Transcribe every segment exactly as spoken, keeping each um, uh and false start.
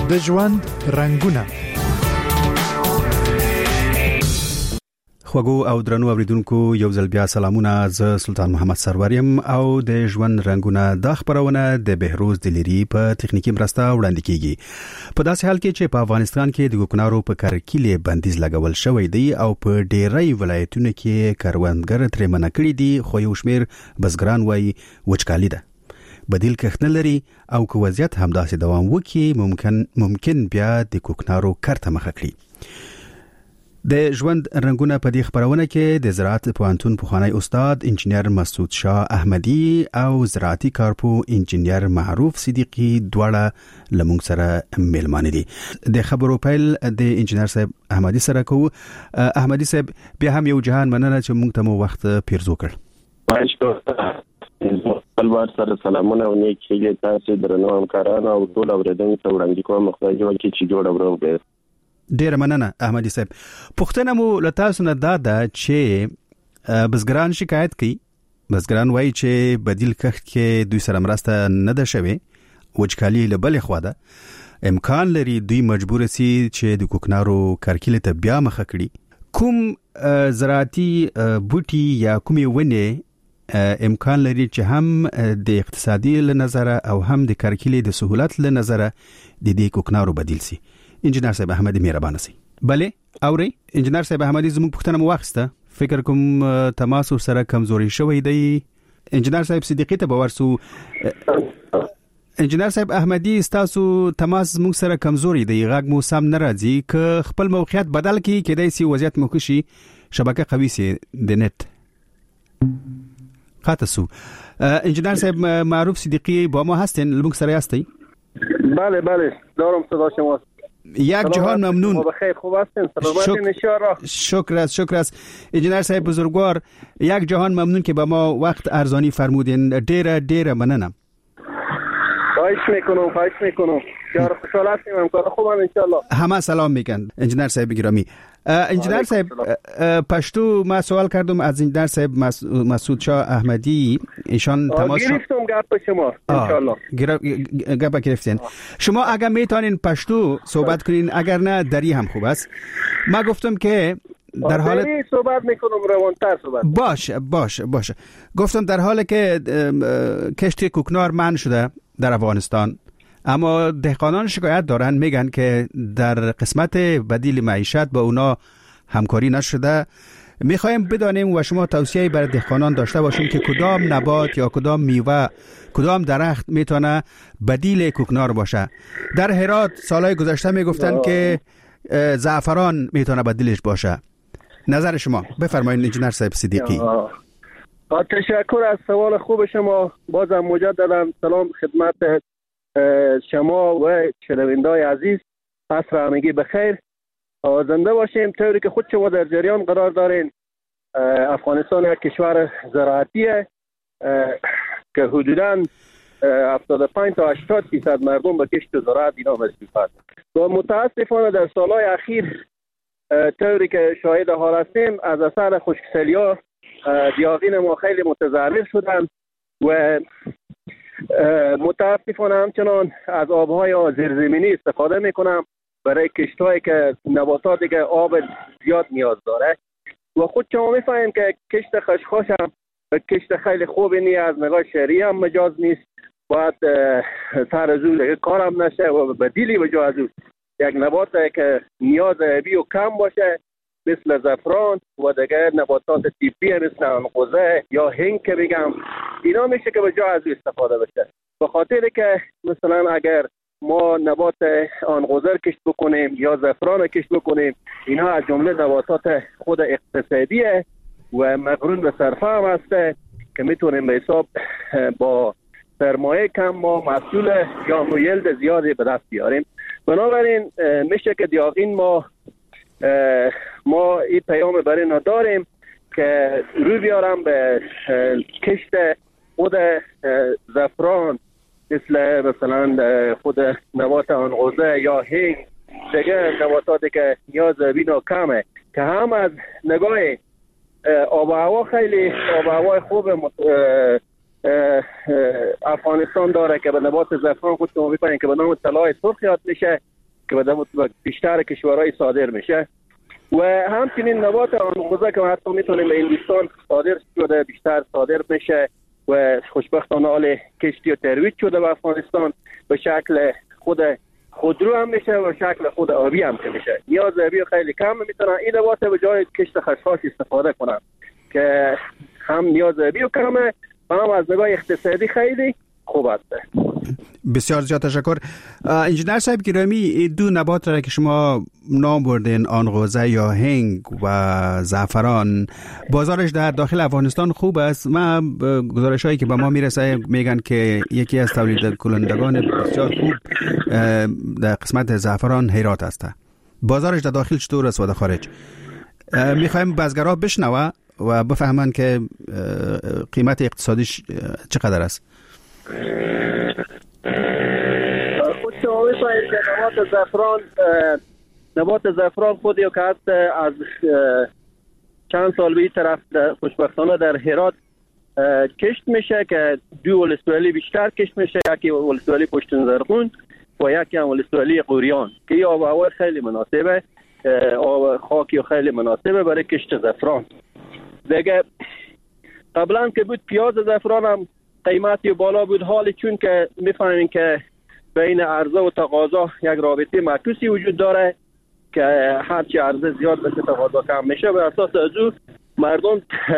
د ژوند رنگونه. خوږو او درنو اوریدونکو یو ځل بیا سلامونه. ز سلطان محمد سروریم او د ژوند رنگونه د خبرونه د بهروز دلیری په تخنیکی مرسته وړاندې کیږي. په داسې حال کې چې په افغانستان کې د کوکنارو په کرکیلې بندیز لګول شوی دی او په ډیری ولایتونو کې کروندګر ترې منع کړي دي، خو یو شمیر بزګران وايي وچکالي ده، بدیل کښت نه لري او که وضعیت همداسې دوام وکړي ممکن ممکن بیا د کوکنارو کرته مخه کړي. د ژوند رنگونه په دې خبرونه کې د زراعت پوهنتون پخوانی استاد انجینر مسعود شاه احمدی او زراعتي کارپو انجینر معروف صدیقی دواړه لمونږ سره ملمانه دي. د خبرو پیل د انجینر صاحب احمدی سره کوو. احمدی صاحب بیا هم یو جهان مننه چې موږ ته مو وخت پیرزو کړ. ماشاءالله. البار سره سلامونه او نیک هیلې تاسو درنو همکارانو او ټول اوریدونکو ته وړاندې کوم. خدای دې وکړي چې جوړ ورو به. ډیر مننه احمدی صاحب. پښتنه مو له تاسو نه دا ده چې بزګران شکایت کوي، بزګران وایي چې بدیل کښت کې دوی سره مرسته نه ده شوې، وچکالي له بلې خوا ده، امکان لري دوی مجبور سي چې د کوکنارو کرکیلې ته بیا مخه کړي. کوم زراعتي بوټي یا کومې ونې امکان لري چې هم د اقتصادي له نظره او هم د کرکیلې د سہولت له نظره د دې کوکنارو بدیل سي؟ انجینر صاحب احمدی مهربانه سي. بله اوري انجینر صاحب احمدی زموږ پښتنه مو واخسته، فکر کوم تماس سره کمزوري شوی دی. انجینر صاحب صدیقی ته باورسو. انجینر صاحب احمدی تاسو تماس موږ سره کمزوري دی، غږ مو سم نه راځي. که خپل موقعیت بدل کی کېدای سي وضعیت مو کشي، شبکه قوي سي د نت خاطر سو. انجینر صاحب معروف صدیقی با ما هستین؟ لمونگ سره هستی؟ بله بله دارم صدا شما. یک جهان ممنون. بخیر، خوب هستین؟ سلامتین انشاءالله. شکر است شکر است انجینر صاحب بزرگوار، یک جهان ممنون که به ما وقت ارزانی فرمودین. ډیره ډیره مننه. خواهش میکنم خواهش میکنم. بسیار خوشحال هستیم، همکار خوبم انشاءالله. همه سلام میگن انجینر صاحب گرامی. انجینر صاحب پشتو ما سوال کردم از انجینر صاحب مسعود شاه احمدی، ایشان تماس گرفتم گپ شما انشاءالله. گپ گرفتین. شما اگر میتونین پشتو صحبت کنین، اگر نه دری هم خوب است. ما گفتم که در حال صحبت میکنم روانتر صحبت باش باش باش گفتم در حالی که کشت کوکنار منع شده در افغانستان، اما دهقانان شکایت دارن، میگن که در قسمت بدیل معیشت با اونا همکاری نشده. میخوایم بدانیم و شما توصیه برای دهقانان داشته باشیم که کدام نبات یا کدام میوه، کدام درخت میتونه بدیل کوکنار باشه. در هرات سالهای گذشته میگفتن که زعفران میتونه بدیلش باشه. نظر شما بفرمایید انجینر صاحب صدیقی. تشکر از سوال خوب شما. بازم مجددا سلام خدمت شما و شنونده‌های عزیز. عصر همگی بخیر، زنده باشیم. طوری که خود شما در جریان قرار دارین، افغانستان یک کشور زراعتیه که حدوداً هفتاد و پنج تا هشتاد درصد مردم به کشت زراعت اینا مصروفند و متاسفانه در سالهای اخیر طوری که شاهد حال هستیم از اثر خشکسالی‌ها دیاغین ما خیلی متضرر شدن و متاسفانه همچنان از آبهای زیرزمینی استفاده میکنم برای کشت‌هایی که نباتاتی که آب زیاد نیاز داره و خود شما میفهمیم که کشت خشخاش هم کشت خیلی خوبی نیست، از نگاه شهری هم مجاز نیست. باید سر از اون کار هم نشه و بدیلی به جای از اون یک نبات که نیاز آبی و کم باشه مثل زعفران و دیگر نباتات طبی مثل عنقوزه یا هنگ که بگم، اینا میشه که به جای از اون استفاده بشه. به خاطر که مثلا اگر ما نبات عنقوزه کشت بکنیم یا زعفران کشت بکنیم، اینا از جمله نباتات خود اقتصادیه و مقرون به صرفه هم هسته که میتونیم به حساب با سرمایه کم ما محصول یا یلد زیادی به دست بیاریم. بنابراین میشه که دیاغین ما ما این پیام برای اینا داریم که روی بیارم به کشت خود زعفران مثل مثلا خود نبات عنقوزه یا هنگ، دیگه نباتاتی که نیاز بینا کمه که هم از نگاه آب و هوا خیلی آب و هوا خوب افغانستان داره که به نبات زعفران خود شما می‌فهمید که به نام طلای سرخ یاد میشه که به بیشتر کشورهای صادر میشه و همچنین نبات آنغوزه که حتی میتونیم به هندوستان صادر شده بیشتر صادر میشه و خوشبختانه حال کشتی و ترویج شده به افغانستان به شکل خود خودرو هم میشه و شکل خود آبی هم که میشه. نیاز آبی خیلی کم میتونن این نبات به جای کشت خشخاش استفاده کنن که هم نیاز آبی و کمه و هم از نگاه اقتصادی خیلی خوب است. بسیار زیاد تشکر. انجینر صاحب گرامی، دو نبات را که شما نام بردین، آنغوزه یا هنگ و زعفران، بازارش در داخل افغانستان خوب است. ما گزارش هایی که به ما میرسه میگن که یکی از تولید کنندگان بسیار خوب در قسمت زعفران هرات است. بازارش در داخل چطور است و در خارج؟ میخوایم بازگرا بشنوه و بفهمن که قیمت اقتصادیش چقدر است. خود شما می‌فهمید که نبات زعفران نبات زعفران خودی که هست از چند سال به این طرف خوشبختانه در هرات کشت میشه که دو ولسوالی بیشتر کشت میشه، یکی ولسوالی پشتون زرغون و یکی هم ولسوالی قوریان که این آب و هوا خیلی مناسبه، آب خاکی خیلی مناسبه برای کشت زعفران. دیگه قبلا که بود پیاز زعفران هم قیمتی بالا بود، حالی چون که میفهمین که بین عرضه و تقاضا یک رابطه معکوسی وجود داره که هرچی عرضه زیاد بشه تقاضا کم میشه. به اساس از او مردم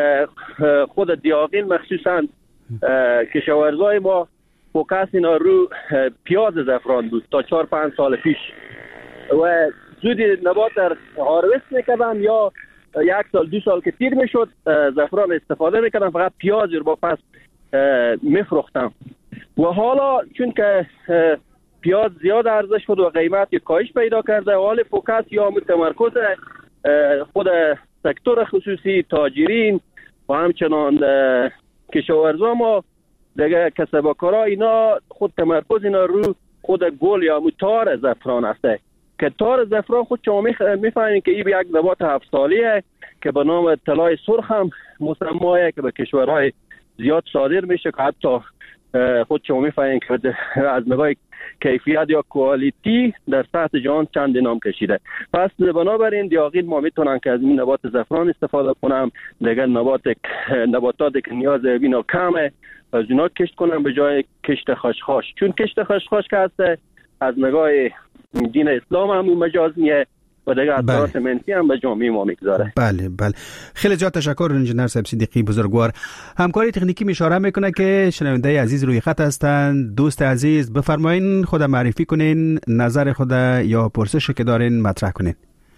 خود دیاقین مخصوصا کشاورزای ما فوکس اینا رو پیاز زعفران بود تا چهار پنج سال پیش و زودی نبات در هارویست میکردن یا یک سال دو سال که تیر میشد زعفران استفاده میکردن، فقط پیاز رو با پس میفروختم و حالا چون که پیاز زیاد عرضه شد و قیمت کاهش پیدا کرده، حال فوکس یا متمرکز خود سکتور خصوصی، تاجرین و همچنان کشاورزا ما دیگه کسبکارا اینا خود تمرکز اینا رو خود گل یا تار زعفران هسته که تار زعفران خود شما میفهمید که این یک نبات هفت سالیه که به نام طلای سرخ هم مسمایه که به کشورهای زیاد صادر میشه که حتی خود شما میفهمید که از نگاه کیفیت یا کوالیتی در سطح جهان چند نام کشیده. پس بنابراین دیاقین ما میتونن که از این نبات زعفران استفاده کنم، دیگر نبات نباتاتی که نیاز بینا کمه از اینا کشت کنم به جای کشت خشخاش، چون کشت خشخاش که هست از نگاه دین اسلام هم مجاز میه و دیگه اثرات منفی هم به جامعه ما میگذاره. بله بله، خیلی زیاد تشکر انجینر صاحب صدیقی بزرگوار. همکاری تکنیکی می اشاره میکنه که شنونده عزیز روی خط هستند. دوست عزیز بفرمایین خود معرفی کنین، نظر خود یا پرسشی که دارین مطرح کنین.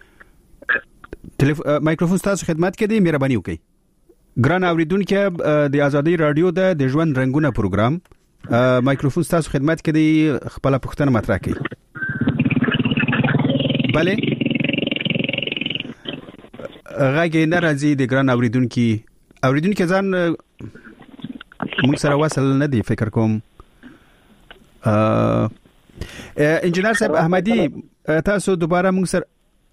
تلف... میکروفون تاسو خدمت کړي، مهرباني وکړئ. ګران اوریدونکو د ازادي رادیو د د ژوند رنگونه پروګرام میکروفون تاسو خدمت کړي، خپل پوښتنه مطرح کړئ. بله غږی ناراضي د ګران اوریدونکو اوریدونکو ځان موږ سره وصل نه دی فکر کوم. انجینر صاحب احمدی تاسو دوباره موږ سره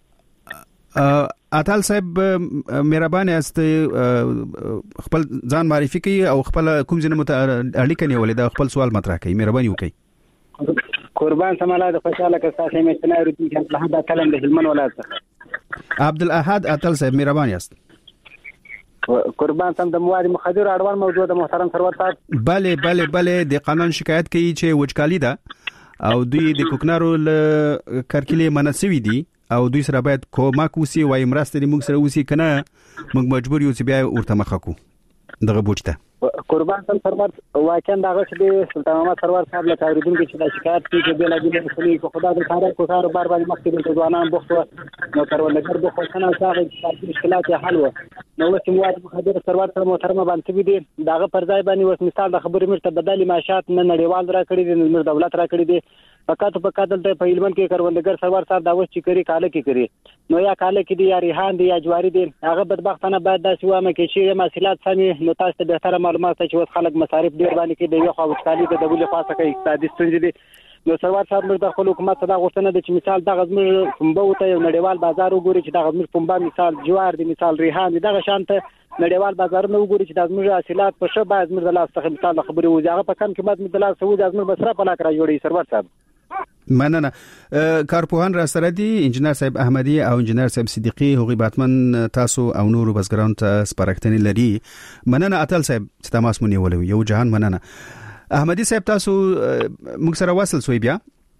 اتل صاحب مهرباني است خپل ځان معرفي کړئ او خپل کوم ځنه اړیکه نیولې دا خپل سوال مطرح کړئ، مهرباني وکړئ. قربان سماله د خوشاله کساته مې ستنه ورته چې الله دا کلم د هلمن ولایت څخه عبدالاحد اتل صاحب مهرباني است. قربان سم د مواد مخدر اړوند موضوع د محترم سرور صاحب. بله بله بله د قانون شکایت کوي چې وچکالي ده او دوی د کوکنارو ل کرکلې منسوي دي او دوی سره باید کومک وسی وای مرسته دې موږ سره وسی کنه موږ مجبور یو چې بیا ورته مخه کو دغه بوجته. قربان سم سرور واقعا دغه چې سلطان محمد سرور صاحب له اوریدونکو چې د شکایت کې بل اجازه مسلې کو خدای دې کار کو کار بار بار مخکې د ځوانان بوخته نو کارونګر بوخته کنه هغه چې مشکلات حل و نو چې مواد مخدر سرور سره محترم باندې دي دغه پر ځای باندې وس مثال د خبرې مرته بدلي معاشات نه نړیوال را کړی دي، نو دولت را کړی دي فقط په کاتل ته په علمن کې کارونګر سرور صاحب دا وس چې کری کاله کې کری نو یا کاله کې دي یا ریحان دي یا جواری دي، هغه بدبختانه باید داسې وامه کې چې مسئلات سمي نو تاسو ته به تر معلومات چې وس خلک مصارف ډیر باندې کې دی یو خو وچکالي د دولت خاصه کې اقتصادي ستونزې دي نو سروار صاحب موږ د خپل حکومت څخه غوښتنه ده چې مثال دغه زموږ پنبه ته یو نړیوال بازار وګوري چې دغه زموږ پنبه مثال جوار دی مثال ریحان دی دغه شانته نړیوال بازارونه وګوري چې د زموږ حاصلات په شه باید زموږ د لاس څخه مثال خبرې وځي هغه په کم قیمت مې د لاس څخه وځي زموږ بسره په لاک را جوړي سروار صاحب مننه کارپوهان را سره دي انجنیر صاحب احمدي او انجنیر صاحب صدیقي هغوی باتمن تاسو او نور بزګرانو ته سپارښتنې لري مننه اتل صاحب چې تماس مونږ ولوي یو جهان مننه احمدي صاحب تاسو موږ سره وصل سوی بیا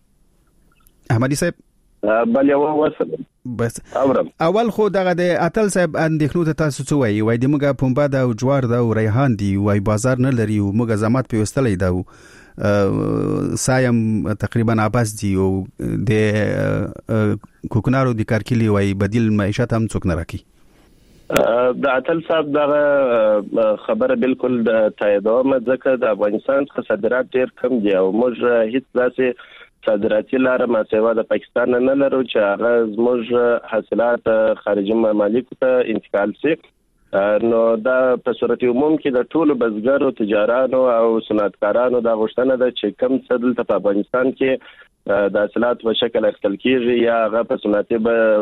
احمدي صاحب بل یو وصل بس اورم اول خو دغه د اتل صاحب اندېښنو ته تاسو څه وایي وای د موږ پنبه دا او جوار دا او ریحان دی وای بازار نه لري او موږ زمات په وستلې دا سایم تقریبا عباس دی او د کوکنارو د کارکلی وای بدیل معیشت هم څوک نه راکې د اتل صاحب دغه خبره بالکل د تاییدوم ځکه د افغانستان څخه صادرات ډیر کم دي او موږ هیڅ داسې صادراتي لار ما سیوا د پاکستان نه لرو چې هغه زموږ حاصلات خارجي ممالکو ته انتقال شي نو دا په صورت عموم کې د ټولو بزګرو تجارانو او صنعتکارانو د غوښتنه ده چې کم څه دلته په افغانستان کې د حاصلات په شکل اخیستل کیږي یا هغه په صنعتي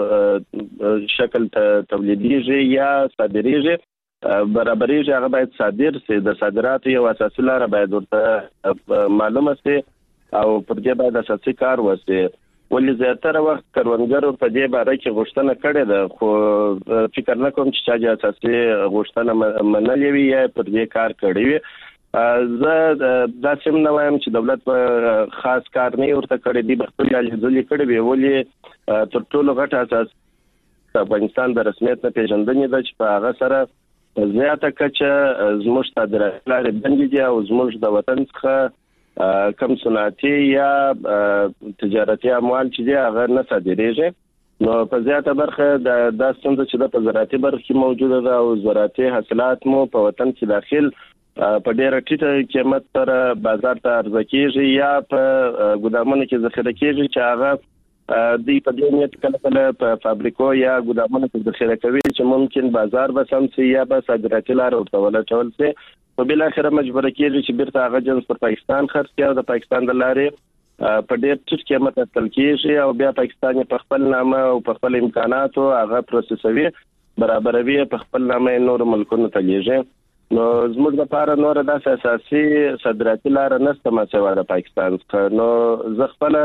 شکل تولیدیږي یا صادریږي برابرېږي هغه باید صادر شي د صادراتو یو اساسي لار باید ورته معلومه شي او پر دې باید اساسي کار وشي ولې زیاتره وخت کروندګرو په دې باره کې غوښتنه کړې ده خو فکر نه کوم چې چا اساسي غوښتنه منلې وي یا پر دې کار کړی وي زه دا سم نه وایم چې دولت په خاص کار نه ورته کړی دی خپل ځلې کړی وی ولې تر ټولو غټ اساس افغانستان د رسمیت نه پیژندنې ده چې په هغه سره زیاته کچه زموږ صادرات لري بندي دي او زموږ د وطن څخه کم صنعتي یا تجارتي اموال چې دی هغه نه صادریږي نو په زیاته برخه د داستان چې د زراعتي برخه موجوده ده او زراعتي حاصلات مو په وطن کې داخل په ډیره ټیټه قیمت سره بازار ته عرضه کیږي یا په ګودامونو کې ذخیره کیږي چې هغه د په دې نیت کله کله په فابریکو یا ګودامونو کې ذخیره کوي چې ممکن بازار به سم شي یا به صادراتي لار ورته ولټول شي په بل اخر مجبور کیږي چې بیرته هغه جنس پر پاکستان خرڅ کړي او د پاکستان د لارې په ډیر ټیټ قیمت تل کیږي او بیا پاکستان په خپل نامه او په خپل امکاناتو هغه پروسسوي برابروي په خپل نامه نور ملکونو ته لیږي نو زموږ لپاره نور د اساسي صادراتي لار نشته ما سوا د پاکستان څخه نو زه خپل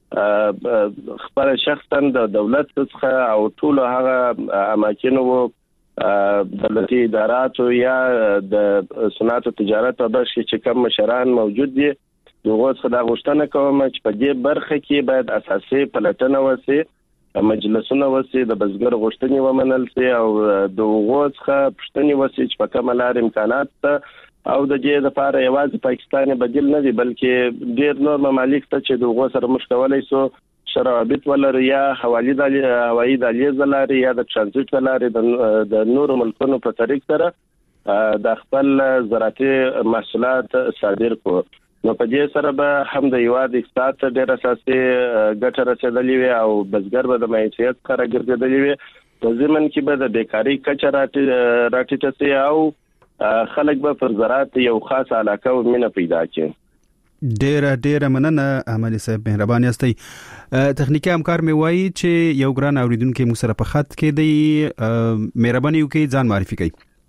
خپل شخصا د دولت څخه او ټول هغه اماکن وو دولتي ادارات یا د صنعت او تجارت په برخه کې کوم مشران موجود دي دغه څخه د غوښتنه کوم چې په دې برخه کې باید اساسي پلټنه وشي مجلسونه وسی د بزګر غوښتنې ومنل شي او د وغوڅخه پښتني وسی چې په کومه لار امکانات او د دې لپاره یوازې پاکستان بدیل نه دی بلکې ډیر نور ممالک ته چې د وغوڅ سره مشکلای سو شرابط ولر یا حوالی د هوایي دهلیز لاري یا د ترانزیت لاري د نور ملکونو په طریق سره د خپل زراعتي محصولات صادر کو نو په دې سره به هم د یواد اقتصاد ته ډېر اساسي ګټه رسیدلې وي او بزګر به د معیشت کار ګرځېدلې وي په ضمن کې به د بیکاری کچه راټیټه شي او خلک به پر زراعت یو خاص علاقه او مینه پیدا کړي ډېر ډېر مننه احمدي صاحب مهرباني استي تخنیکی همکار می وایي چې یو ګران اوریدونکو مو سره په خط کې دی مهرباني وکړئ ځان معرفي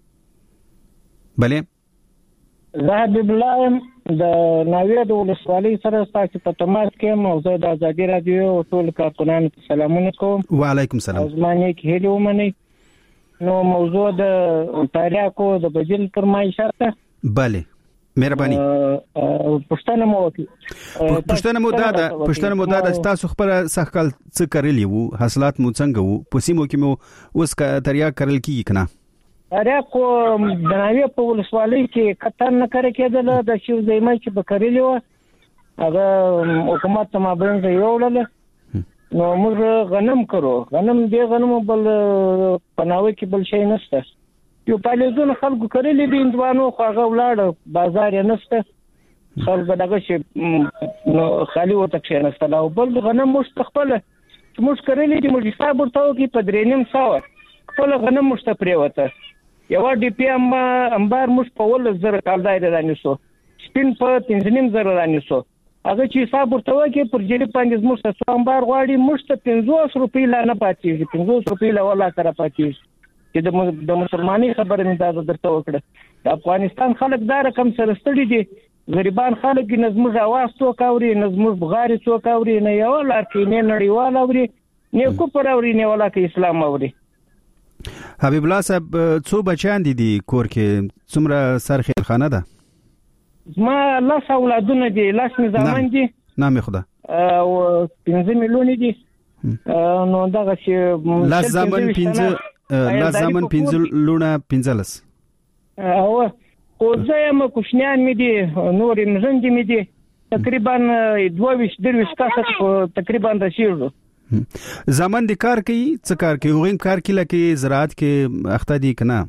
کړئ بله زه حبیب الله د ناوې د ولسوالۍ سره تاسو په تماس کې موضوع د ازادي رادیو او ټول کارکونانو ته سلامونه کوم وعلیکم السلام زمانه کې هلي ومني نو موضوع د تاریخو د بدیل فرمایشه ده bale مهرباني پښتنه مو پښتنه مو دا پښتنه مو دا تاسو خپل سخکل څه کړلی وو حاصلات مو څنګه وو په سیمو کې مو اوس کا تریا کړل کیږي کنه اریاکو د ناوې په ولسوالۍ کې کتن نه کړی کېدل د شیو زېمای چې بکرلی و هغه حکومت ته مابین یو ولل نو موږ غنم کړو غنم دی غنم بل پناوي کې بل شي نشته یو پالیزون خلکو کړلی دي اندوانو خو هغه ولاړ بازار یې نشته خلک دغه شي نو خالي وته کې نشته او بل غنم مستقبل موږ کړلی دي موږ حساب ورته کې په درېنیم ساوه خپل غنم مشته پریوته یو ډی پی ام انبار مش په ول زر کال دای رانیسو سپین په تنظیم زر رانیسو هغه چې حساب ورته وکړي پر جریب باندې زموږ ته څو انبار غواړي موږ ته پنځوس روپۍ لا نه پاتېږي پنځوس روپۍ لا ولا سره پاتېږي چې د د مسلمانۍ خبره مې دا درته وکړه د افغانستان خلک دا رقم سره ستړي دي غریبان خلک نه زموږ اواز څوک اوري نه زموږ بغارې څوک اوري نه یو لار کې نه نړیوال اوري نه کوپر اوري نه ولا کې اسلام اوري. حبیب الله صاحب څو بچیان دي دي کور کې څومره سرخیل خانه ده؟ ما لاس اولادونه دي لاس نظامان دي نام خدا او پنځه میلیون دي نو دغه چې لاس زمن پنځه لاس زمن پنځه لونه پنځلس او خو زه م کوشنیان مې دي نور مزند مې دي تقریبا دوه ویشت درویشت کسه تقریبا رسیدو. زمن د کار کوي څه کار کوي وغیم کار کې لکه زراعت کې اخته دي کنه؟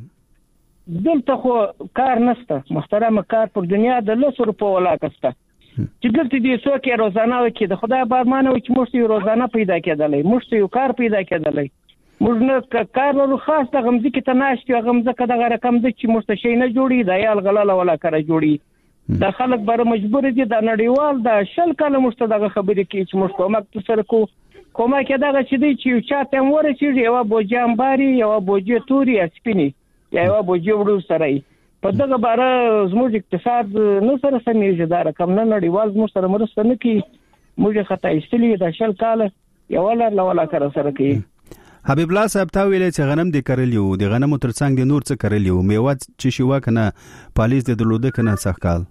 دلته خو کار نشته محترمه کار پر دنیا د لسو روپو ولا کسته چې دلته دې څوک روزانه وکړي د خدای بارمانه وکړي موږ یو روزانه پیدا کېدلی موږ یو کار پیدا کېدلی موږ نه کار ورو خاص د غمزه کې تناشتي غمزه کې دغه رقم د چې موږ شي نه جوړي د یال غلاله ولا کار جوړي د خلک بر مجبور دي د نړیوال د شل کله موږ دغه خبرې کې چې موږ کومک سره کو کومک دغه چې دی چې چا ته ورسېږي یو بوجام باري یو بوجي توري سپینی یا یو بوجي وړو سره په دغه باره زموږ اقتصاد نو سره سمېږي دا رقم نه نړیوال زموږ سره مرسته نه کوي موږ خطا ایستلی د شل کال یو لار لولا کار سره کوي. حبیب الله صاحب تا ویلې چې غنم دې کرلیو د غنمو ترڅنګ د نور څه کرلیو میوه چې شو کنه پالیز د درلوده کنه څخکال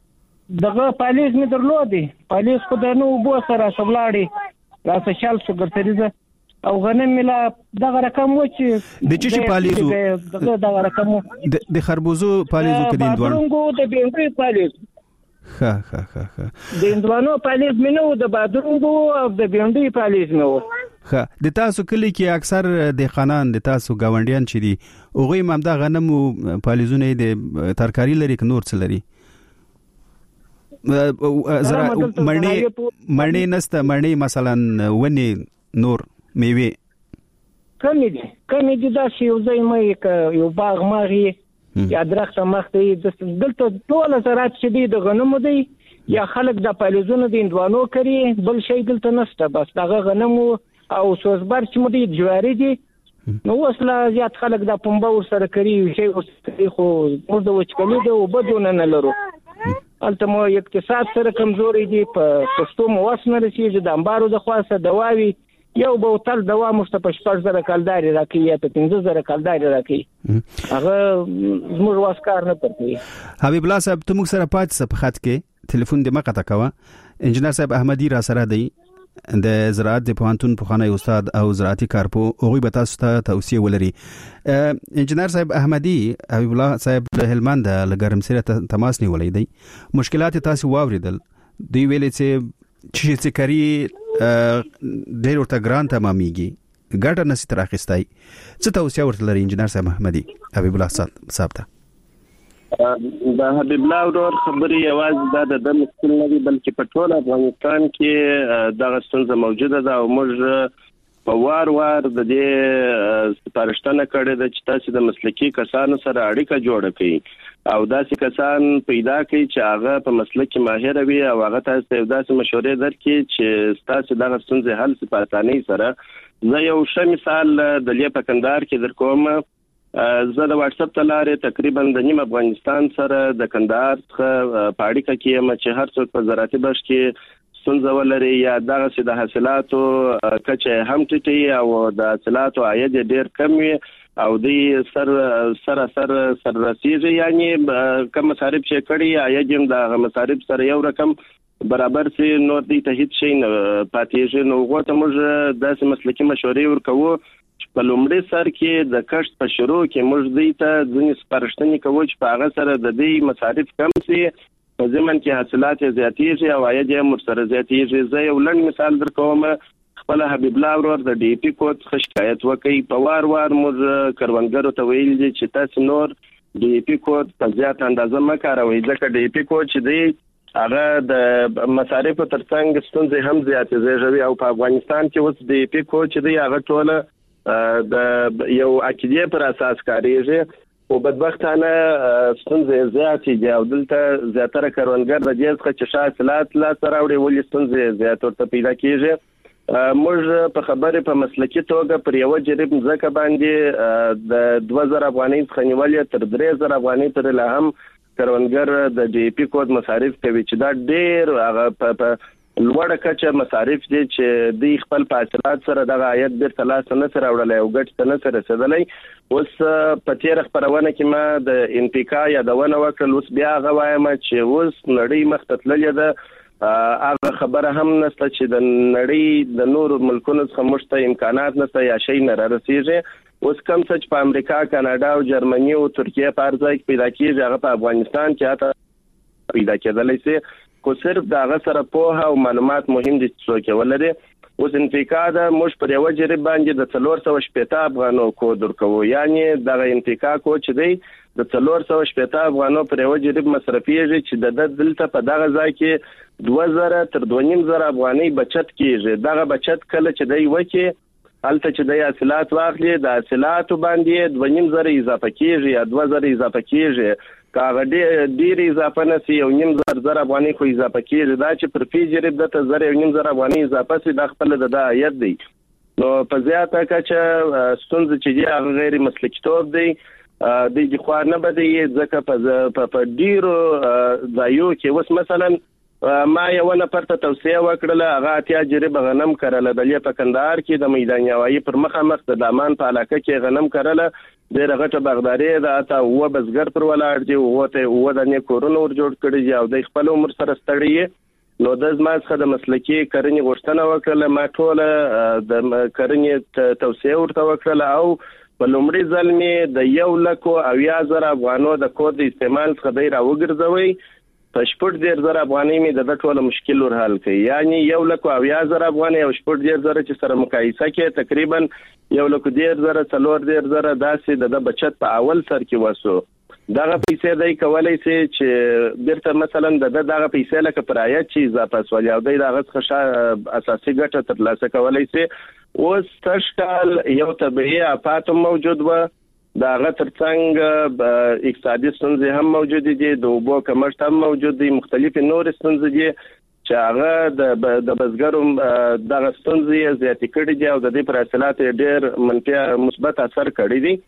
دغه پالیز مې درلودي پالیز خو د نو بو سره سبلاړي راته شال سګرتریزه او غنم ملا دغه رقم و چې د چی پالیزو دغه دغه رقم د خربوزو پالیزو کې د اندوانو بادرونګو د بینګي پالیز ها ها ها ها د اندوانو پالیز مینو د بادرونګو او د بینګي پالیز نو ها د تاسو کلی کې اکثر د خانان د تاسو گاونډیان چې دي اوغه مم د غنم او پالیزونه د ترکاری لري ک نور څه لري زرا مړنی مړنی نسته مړنی مثلا ونی نور میوه کمی دي کمی دي دا چې یو ځای مې یو باغ ماغي یا درخت مخته دلته ټول زراعت چې دی د غنمو دی یا خلک د پالیزونو د اندوانو کوي بل شي دلته نشته بس دغه غنمو او سوزبر چې مو دی جواری دي نو وسله زیات خلک د پنبه ور سره کوي شي خو موږ د وچکلي د وبدون نه لرو الته مو اقتصاد سره کمزوري دي په پښتو مو واسنه رسیږي د انبارو د خاصه دواوي یو بوتل دوا مشته په شپږ زره کلداري راکې یا په پنځه زره کلداري راکې هغه زموږ واسکار نه پرته. حبیب الله صاحب ته موږ سره پات په خط کې ټلیفون د مقطع کاوه انجنیر صاحب احمدي را سره دی د زراعت د پوهنتون پوخانه استاد او زراعتي کارپو اوغي به تاسو ته توصيه ولري. انجنیر صاحب احمدي حبیب الله صاحب د هلمند لګرم سره تماس نیولې دی مشکلات تاسو واوریدل دی ویلې چې چې څه کوي ډېر ورته ګران تمامېږي ګټه نسی تر اخیستای څه توصيه ورته لري انجنیر صاحب احمدي حبیب الله صاحب ته؟ د حبیب الله ورور خبري یوازې دا د مشکل نه دی بلکې په ټول افغانستان کې دغه ستونزه موجوده ده او موږ په وار وار د دې سپارښتنه کړې ده چې تاسو د مسلکي کسانو سره اړیکه جوړه کړئ او داسې کسان پیدا کړئ چې هغه په مسلک کې ماهر وي او هغه تاسو ته داسې مشورې درکړي چې تاسو دغه ستونزې حل په اسانۍ سره. زه یو ښه مثال د لې په کندهار کې درکوم. زه د واتس اپ تلارې تقریبا د نیم افغانستان سره د کندهار څخه په اړیکه کې یم چې هر څوک په زراعتي برخه کې ستونزه ولري یا دغه چې د حاصلاتو کچه هم ټیټي او د حاصلاتو عاید ډیر کم وي او د سر سر سر سر رسیږي یعنی کوم مصارف چې کړي عاید هم د مصارف سره یو رقم برابر سي نور دي ته هیڅ شي نه پاتېږي. نو غوته موږ داسې مسلکي مشورې ورکوو چې په لومړي سر کې د کښت په شروع کې موږ دې ته ځینې سپارښتنې کوو چې په هغه سره د دې مصارف کم سي په ضمن کې حاصلات زیاتېږي او عاید یې مرسره زیاتېږي. زه یو لنډ مثال درکوم. خپل حبیب الله ورور د ډي پی کوډ شکایت وکړي په وار وار موږ کروندګرو ته ویل دي چې تاسو نور ډي پی کوډ په زیات اندازه مه کاروئ ځکه ډي پی کوډ چې دی هغه د مصارفو ترڅنګ ستونزې هم زیاتې زیږوي او په افغانستان کې اوس ډي پی کوډ چې دی هغه ټول د یو عقیدې پر اساس کاریږي او بدبختانه ستونزې زیاتې دي او دلته زیاتره کروندګر د دې څخه چې حاصلات لا سره وړي ولې ستونزې زیات ورته پیدا کیږي. موږ په خبره په مسلکي توګه پر یو جریب ځکه باندې د دوه زره افغانۍ څخه نیولې تر درې زره افغانۍ پر له هم کروندګر د ډي پی کود مصارف کوي چې دا ډېر هغه په لوړه کچه مصارف دي چې د خپل حاصلات سره د عاید بیرته لاس نه سره وړلای او ګټ نه سره رسیدلی. اوس په تیر خبرونه کې ما د ان پی کا یادونه وکړل، اوس بیا غوایم چې اوس نړۍ مخ ته تللې ده، هغه خبره هم نشته چې د نړۍ د نور ملکونو څخه مشته امکانات نشته یا شي نه رسیږي. اوس کوم څه چې په امریکا، کاناډا او جرمني او ترکیه په ارزای کې پیدا کیږي هغه په افغانستان کې هاته پیدا کېدلی سي، خو صرف د هغه سره پوهه او معلومات مهم دي چې څوک ولري. اوس انفیکا ده موږ پر یو جریب باندې د څلور سوه شپېته افغانو کود ورکوو، یعنی دغه انفیکا کود چې دی د څلور سوه شپېته افغانو پر یو جریب مصرفیږي چې د دلته په دغه ځای کې دوه زره تر دوه نیم زره افغانۍ بچت کیږي. دغه بچت کله چې دی وکي هلته چې د حاصلات واخلي د حاصلاتو باندې دوه نیم زره اضافه کیږي یا دوه زره اضافه کیږي، کاغه ډیر اضافه نسی یو نیم زره زره افغانۍ خو اضافه کیږي. دا چې پر فی جریب د زره یو نیم زره افغانۍ اضافه سي د خپل د عاید دی. نو په زیاته کچه ستونزې چې دی هغه غیر مسلکي توب دی د دې خو نه بده ځکه په په ډیرو ځایو کې اوس مثلا ما یو نفر ته توصیه وکړه هغه اتیا جریب غنم کرله د لې په کندهار کې د میدان یوایي پر مخه مخ د دامان په علاقه کې غنم کرله، ډېر غټه بغداري ده، اته و بزګر پر ولاړ دي او ته و د نه کورونو ور جوړ کړی دی او د خپل عمر سره ستړي. نو د زما څخه د مسلکي کرنې غوښتنه وکړه، ما ټوله د کرنې توصیه ورته وکړه او په لومړي ځل مې د یو لکو اویا زره افغانو د کود استعمال څخه دی راوګرځوي، په شپږ ډیر زره افغانۍ مې د ټوله مشکل ور حل کړي، یعنی یو لکو اویا زره افغانۍ او شپږ ډیر زره چې سره مقایسه کې تقریبا یو لکو ډیر زره څلور ډیر زره داسې د بچت په اول سر کې وسو. دغه پیسې دی کولای شي چې بیرته مثلا د دغه پیسې لکه پر عاید چې اضافه سوال او د هغه څخه اساسي ګټه ترلاسه کولای شي. اوس تشکال یو طبيعي آفات موجود و، دا غا ترڅنګ اقتصادي ستونزې هم موجود دي، د اوبو کمښت هم موجود دي، مختلفې نور ستونزې دي چې هغه د بزګرو دغه ستونزې زیاتې کړي دي او د دې پر حاصلات ډېر منفي مثبت اثر کړی دي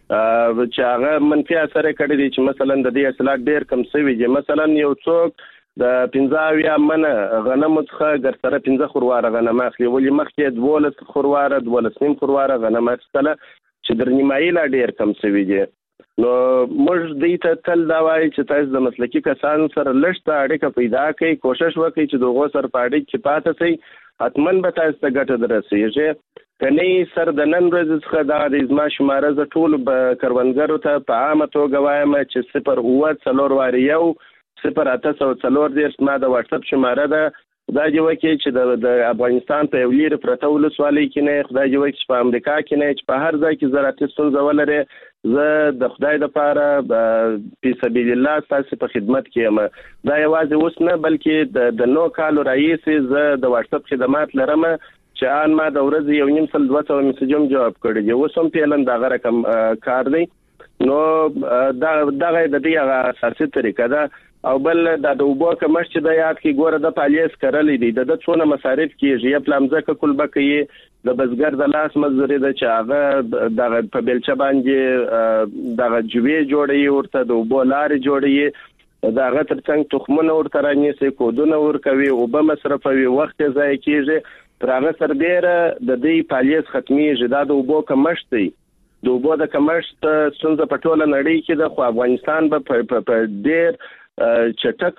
چې هغه منفي اثر کړی دي چې مثلا د دې حاصلات ډېر کم شوي دي. مثلا یو څوک د پنځه اویا منه غنم څخه ګر سره پنځه خورواره غنم اخلي، ولې مخکې دولس خورواره دولس نیم خورواره غنم اخیستله چې در نیمایي لا ډیر کم شوي دي. نو موږ دې ته تل دا وایي چې تاسو د مسلکي کسانو سره لږ اړیکه پیدا کړئ، کوشش وکړئ چې دغه سره په اړیکه کې پاتې شئ، حتمن به تاسو ته ګټه درسیږي. کني سر د نن ورځې څخه دا د ازما شماره ز ټول کروندګرو ته په عامه توګه وایم چې صفر اوه څلور واري یو صفر اته سوه څلور دېرش ما د واتساپ شماره ده. خدای دې وکړي چې د افغانستان په یو لیر پرته ولسوالۍ کې نه، خدای دې وکړي چې په امریکا کې نه، چې په هر ځای کې زراعتي ستونزه ولري، زه د خدای لپاره فی سبیل الله ستاسو په خدمت کې یم. دا یوازې اوس نه بلکې د نو کالو راهیسې زه د واتساپ خدمات لرم چې ان ما د ورځې یو نیم سل دوه سوه میسجونه جواب کړی دی، اوس هم فعلا دغه رقم کار دی. نو دا دغه د دې هغه اساسي طریقه ده. او بل د اوبو کمښت چې د یاد کې ګوره د پالیس کرلې دي د څونه مصارف کیږي یا پلامځکه کلبه کوي د بزګر د لاس مزوري د چې هغه دغه په بلچه باندې دغه جوی جوړي ورته د اوبو لارې جوړي دغه ترڅنګ تخمونه ورته رانیسي، کودونه ورکوي، اوبه مصرفوي، وخت ضایع کیږي، تر هغه سربېره د دې پالیس ختميږي. دا د اوبو کمښت دی. د اوبو د کمښت څنګه په ټوله نړۍ کې د خو افغانستان به په ډېر چټک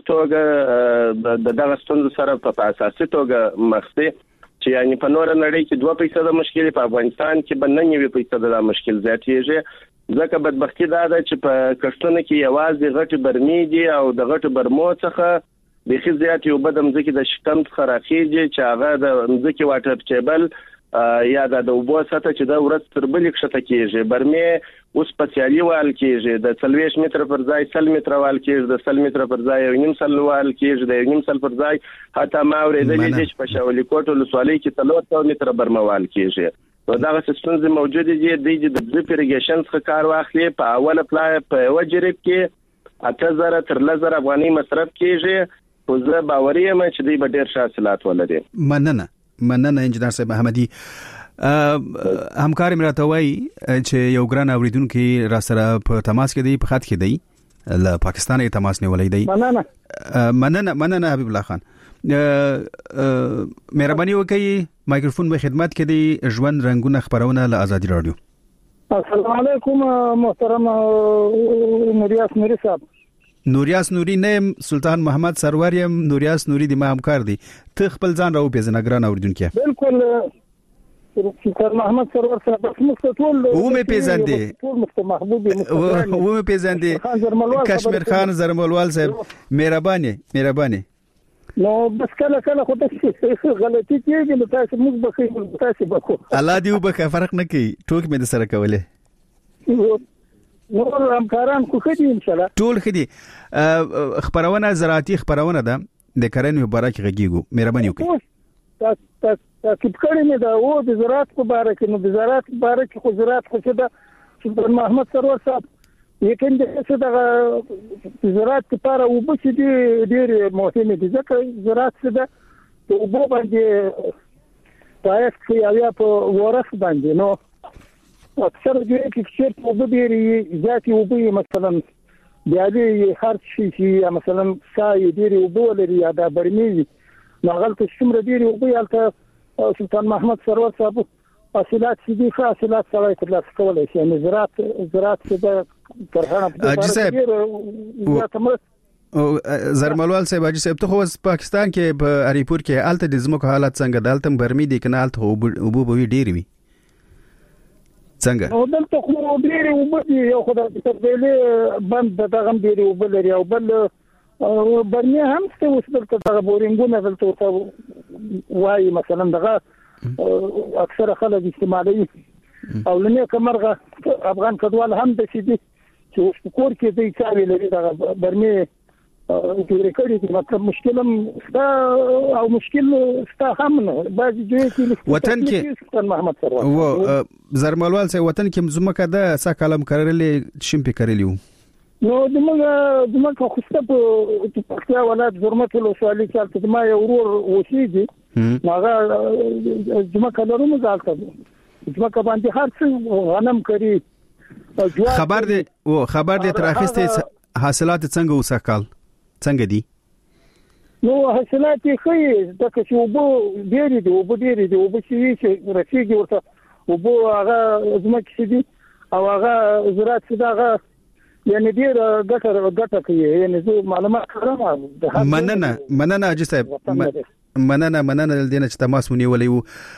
توګه د دغه ستونزو سره په اساسي توګه مخ دي چې یعنی په نور نړۍ کې دوه فیصد مشکل، په افغانستان کې به نه نیوي فیصد د مشکل زیاتېږي. ځکه بدبختی دا ده چې په کښتونو کې یوازې غټي برمي دي او د غټو برمو څخه د خې زیات یو بدم ځکه د شکم څخه راخیږي چې هغه د ځکه واټر ټیبل یا د اوبو سطح چې د ورځ تر بلې کښته کېږي. برمې اوس په سیالي وال کېږي، د څلوېښت متره پر ځای سل متره وال کېږي، د سل متره پر ځای یو نیم سل وال کېږي، د یو نیم سل پر ځای حتی ما اورېدلې چې په شاولي کوټ ولسوالۍ کې څلور سوه متره برمه وال کېږي. نو دا ستونزې موجود دي د ډریپ اریګیشن څخه کار واخلي په اوله پلان په وجریب کې اته زره تر لزر افغاني مصرف کیږي خو زه باوري یم چې دوی به ډېر ښه حاصلات ولري. مننه مننه انجنیر صاحب محمدي. همکار مراته وای چې یو ګران اوریدونکو را سره په تماس کې دی په خط کې دی له پاکستان یې تماس نیولې دی. مننه مننه مننه حبیب الله خان. مهرباني وکړئ مایکروفون په خدمت کې دی ژوند رنگونه خبرونه له آزادي رادیو. السلام علیکم محترم نوریاس نوری صاحب. نوریاس نوری نه سلطان محمد سرور یم. نوریاس نوری د ما همکار دی. ته خپل ځان راو پیژنه ګران اوریدونکو. بالکل سلطان محمد سرور صاحب بس مستطول و مې پیژندې ټول مست محبوب و مې پیژندې کشمیر خان زرملوال صاحب مهرباني مهرباني. نو بس کله کله خو د غلطي کېږي نو تاسو موږ به کوي تاسو به کو الله دې وبخښه فرق نه کوي ټوک مې د سره کوله نو همکاران خو خدي ان شاء الله ټول خدي. خبرونه زراعتي خبرونه ده د کرنې په اړه کې غږیږو. مهرباني وکړئ. تاسو تاسو کړی مې دا و د زراعت په اړه کې نو د زراعت په اړه کې خو زراعت خو څه ده چې محمد سرور صاحب یقین دې چې دا زراعت لپاره وبسي دي ډېر مهم دي ځکه زراعت څه ده په وبو باندې پایښت کوي یا په ورث باندې نو اکثر دې کې چې په ډېر ذاتي وبو مثلا بیا دې هر شي چې مثلا سای ډېر وبو لري یا دا برمي نو غلط شمره ډېر وبو یالته سلطان محمد سرور صاحب حاصلات دي حاصلات سره ترلاسه کولای شي. یعنی زراعت زراعت څه ترخانه اجي صاحب زرملوال صاحب اجي صاحب ته خو پاکستان کې په اریپور کې الته د زموږ حالت څنګه دالته برمي دي کنه الته وبو به ډیر وي څنګه نو دلته خو ډیر وبو دي یو خدای ته ویلې بند دغه ډیر وبو لري او بل برمي هم څه وسبل ته بورینګونه دلته وایي مثلا دغه اکثر خلک استعمالوي او لنه کمرغه افغان کډوال هم د سيدي چې کور کې د چاوي لري دا برمي جوړ کړی دي مطلب مشکل هم ستا او مشکل ستا هم نه بعض جوړ کې وطن کې محمد سرور و زرملوال سه وطن کې زمکه د سا کلم کړلې شیمپی کړلیو نو دماغه دماغه خوسته په پښتیا ولادت زرمت له سوالي چې د ما یو ورور وسیږي هغه زمکه لرونو ځالته زمکه باندې هر څه غنم کوي خبر دی او خبر دی ترخصته حاصلات څنګه وسکال څنګه دي نو حاصلات یې خې د چې وبو ډېری دي وبو ډېری دي وبو چې رسیږي ورته وبو هغه زمکه دي او هغه زراعت دغه یعنی ډیر ګټه ګټه کوي یعنی زه معلومات خبرم مننه مننه اجي صاحب مننه مننه دینه چې تماس ونیولې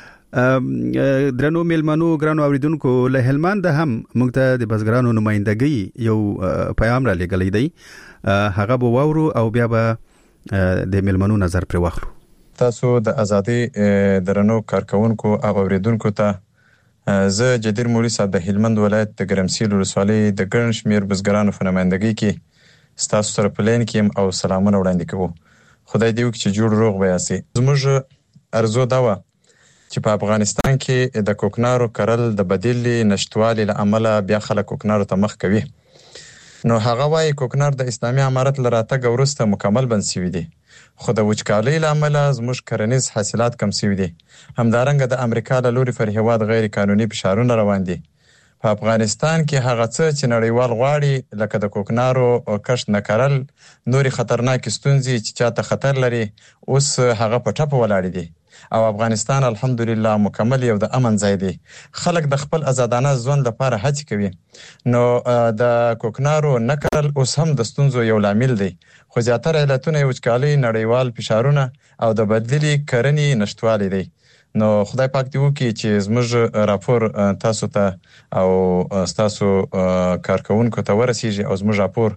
وو درنو ملمنو ګرانو اوریدونکو له هلمند هم موږ ته د بزګرانو نمائندګي یو پیغام را لګلې دی هغه به وورو او بیا به د ملمنو نظر پر واخلو. تاسو د ازادي درنو کارکونکو او اوریدونکو ته زه جدیر مولوی صاحب د هلمند ولایت د ګرمسیل ولسوالۍ د ګڼ شمېر بزګرانو په نمائندګۍ کې ستاسو سره په لین کې او سلامونه وړاندې کوو. خدای دې وکړي چې جوړ روغ به یاسي. زموږ ارزو دا وه چې په افغانستان کې د کوکنارو کرل د بدیل نشټوالي له امله بیا خلک کوکنارو ته مخ کوي. نو هغه وايي کوکنار د اسلامي امارت له راتګ وروسته مکمل بند شوي دي خو د وچکالۍ له امله زموږ کرنیز حاصلات کم شوي دي. همدارنګه د امریکا له لوري پر هیواد غیر قانوني فشارونه روان دي. په افغانستان کې هغه څه چې نړیوال غواړي لکه د کوکنارو کښت نه کرل نورې خطرناکې ستونزې چې چاته خطر لري اوس هغه په ټپه ولاړې دي او افغانستان الحمدلله مکمل یو د امن ځای دی. خلک د خپل آزادانه ژوند لپاره هڅې کوي. نو د کوکنارو نه کرل اوس هم د ستونزو یو لامل دی خو زیاتره علتونه یې وچکالۍ نړیوال فشارونه او د بدلې کرنې نشتوالی دی. نو خدای پاک دې وکړي چې زموږ راپور تاسو ته او تاسو کارکونکو ته ورسیږي او زموږ راپور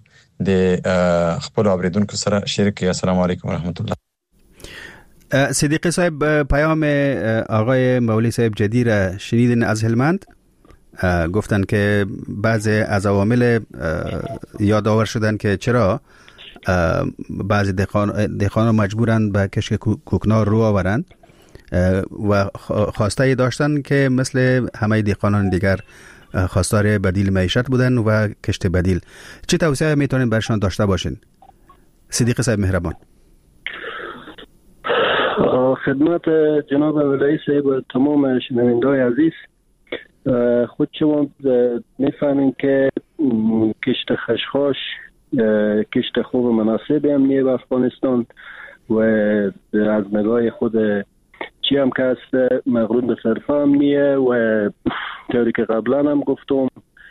د خپل اوریدونکو سره شریک کړئ. السلام علیکم و رحمت الله. صدیقی صاحب پیام آقای مولی صاحب جدیر شنیدین از هلمند گفتن که بعضی از عوامل یادآور شدن که چرا بعضی دهقان مجبورند به کشت کوکنار رو آورند و خواسته داشتن که مثل همه دهقانان دیگر خواستار بدیل معیشت بودن و کشت بدیل. چه توصیه میتونین برشان داشته باشین؟ صدیق صاحب مهربان. خدمت جناب ولایی صاحب و تمام شنوندگان عزیز، خود شما میفهمین که کشت خشخاش کشت خوب و مناسب هم نیه به افغانستان و از نگاه خود چی هم که هست مغرون به صرفه هم نیه و طوری که قبلا هم گفتم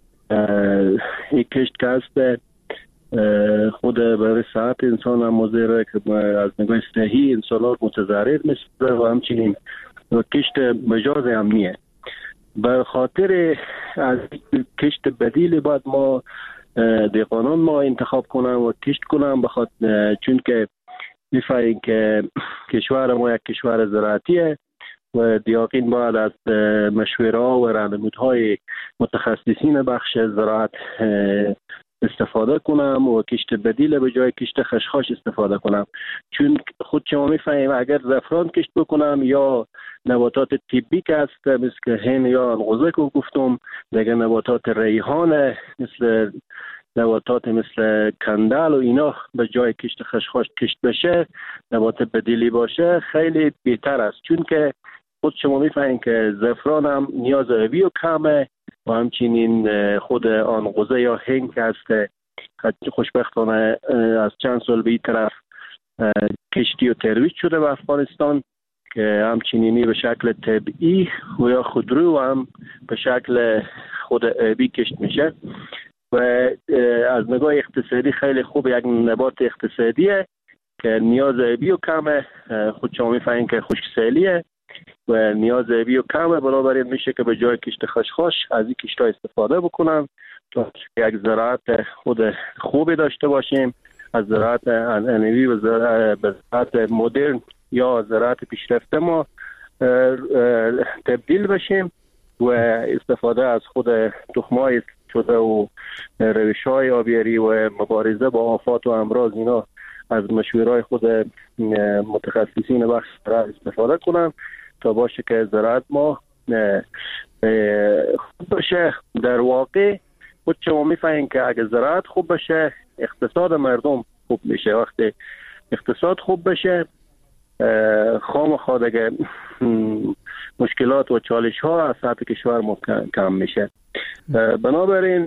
این کشت که هست خود برای صحت انسان هم مضره که از نگاه صحی انسان ها متضرر میشه و همچنین کشت مجاز هم نیه. به خاطر از کشت بدیل باید ما دهقانان ما انتخاب کنم و کشت کنم، بخاطر چون که میفهمیم که کشور ما یک کشور زراعتیه و دیاقین باید از مشوره ها و راهنمودهای متخصصین بخش زراعت استفاده کنم و کشت بدیل به جای کشت خشخاش استفاده کنم. چون خود شما میفهمیم اگر زعفران کشت بکنم یا نباتات طبی که هست مثل که هین یا انقوزه که گفتم، دیگه نباتات ریحان مثل نباتات مثل کندل و اینا به جای کشت خشخاش کشت بشه، نبات بدیلی باشه، خیلی بهتر است. چون که خود شما میفهمین که زعفران هم نیاز آبی و کمه و همچنین خود انقوزه یا هنگ که هست خوشبختانه از چند سال به این طرف کشتی و ترویج شده به افغانستان که همچنینی به شکل طبیعی و یا خودرو و هم به شکل خود آبی کشت میشه و از نگاه اقتصادی خیلی خوب یک نبات اقتصادیه که نیاز آبی و کمه. خود شما میفهمین که خشکسالیه و نیاز آبی و کمه، بنابراین میشه که به جای کشت خشخاش از این کشت‌ها استفاده بکنم تا یک زراعت خود خوبی داشته باشیم، از زراعت عنعنوی و زراعت مدرن یا زراعت پیشرفته ما تبدیل بشیم و استفاده از خود تخمای شده و روش‌های آبیاری و مبارزه با آفات و امراض اینا از مشوره‌های خود متخصصین بخش زراعت استفاده کنم تا باشه که زراعت ما خوب باشه. در واقع خود شما میفهمین که اگه زراعت خوب باشه اقتصاد مردم خوب میشه. وقتی اقتصاد خوب بشه خام خواه دیگه مشکلات و چالش ها از سطح کشور ما کم میشه. بنابراین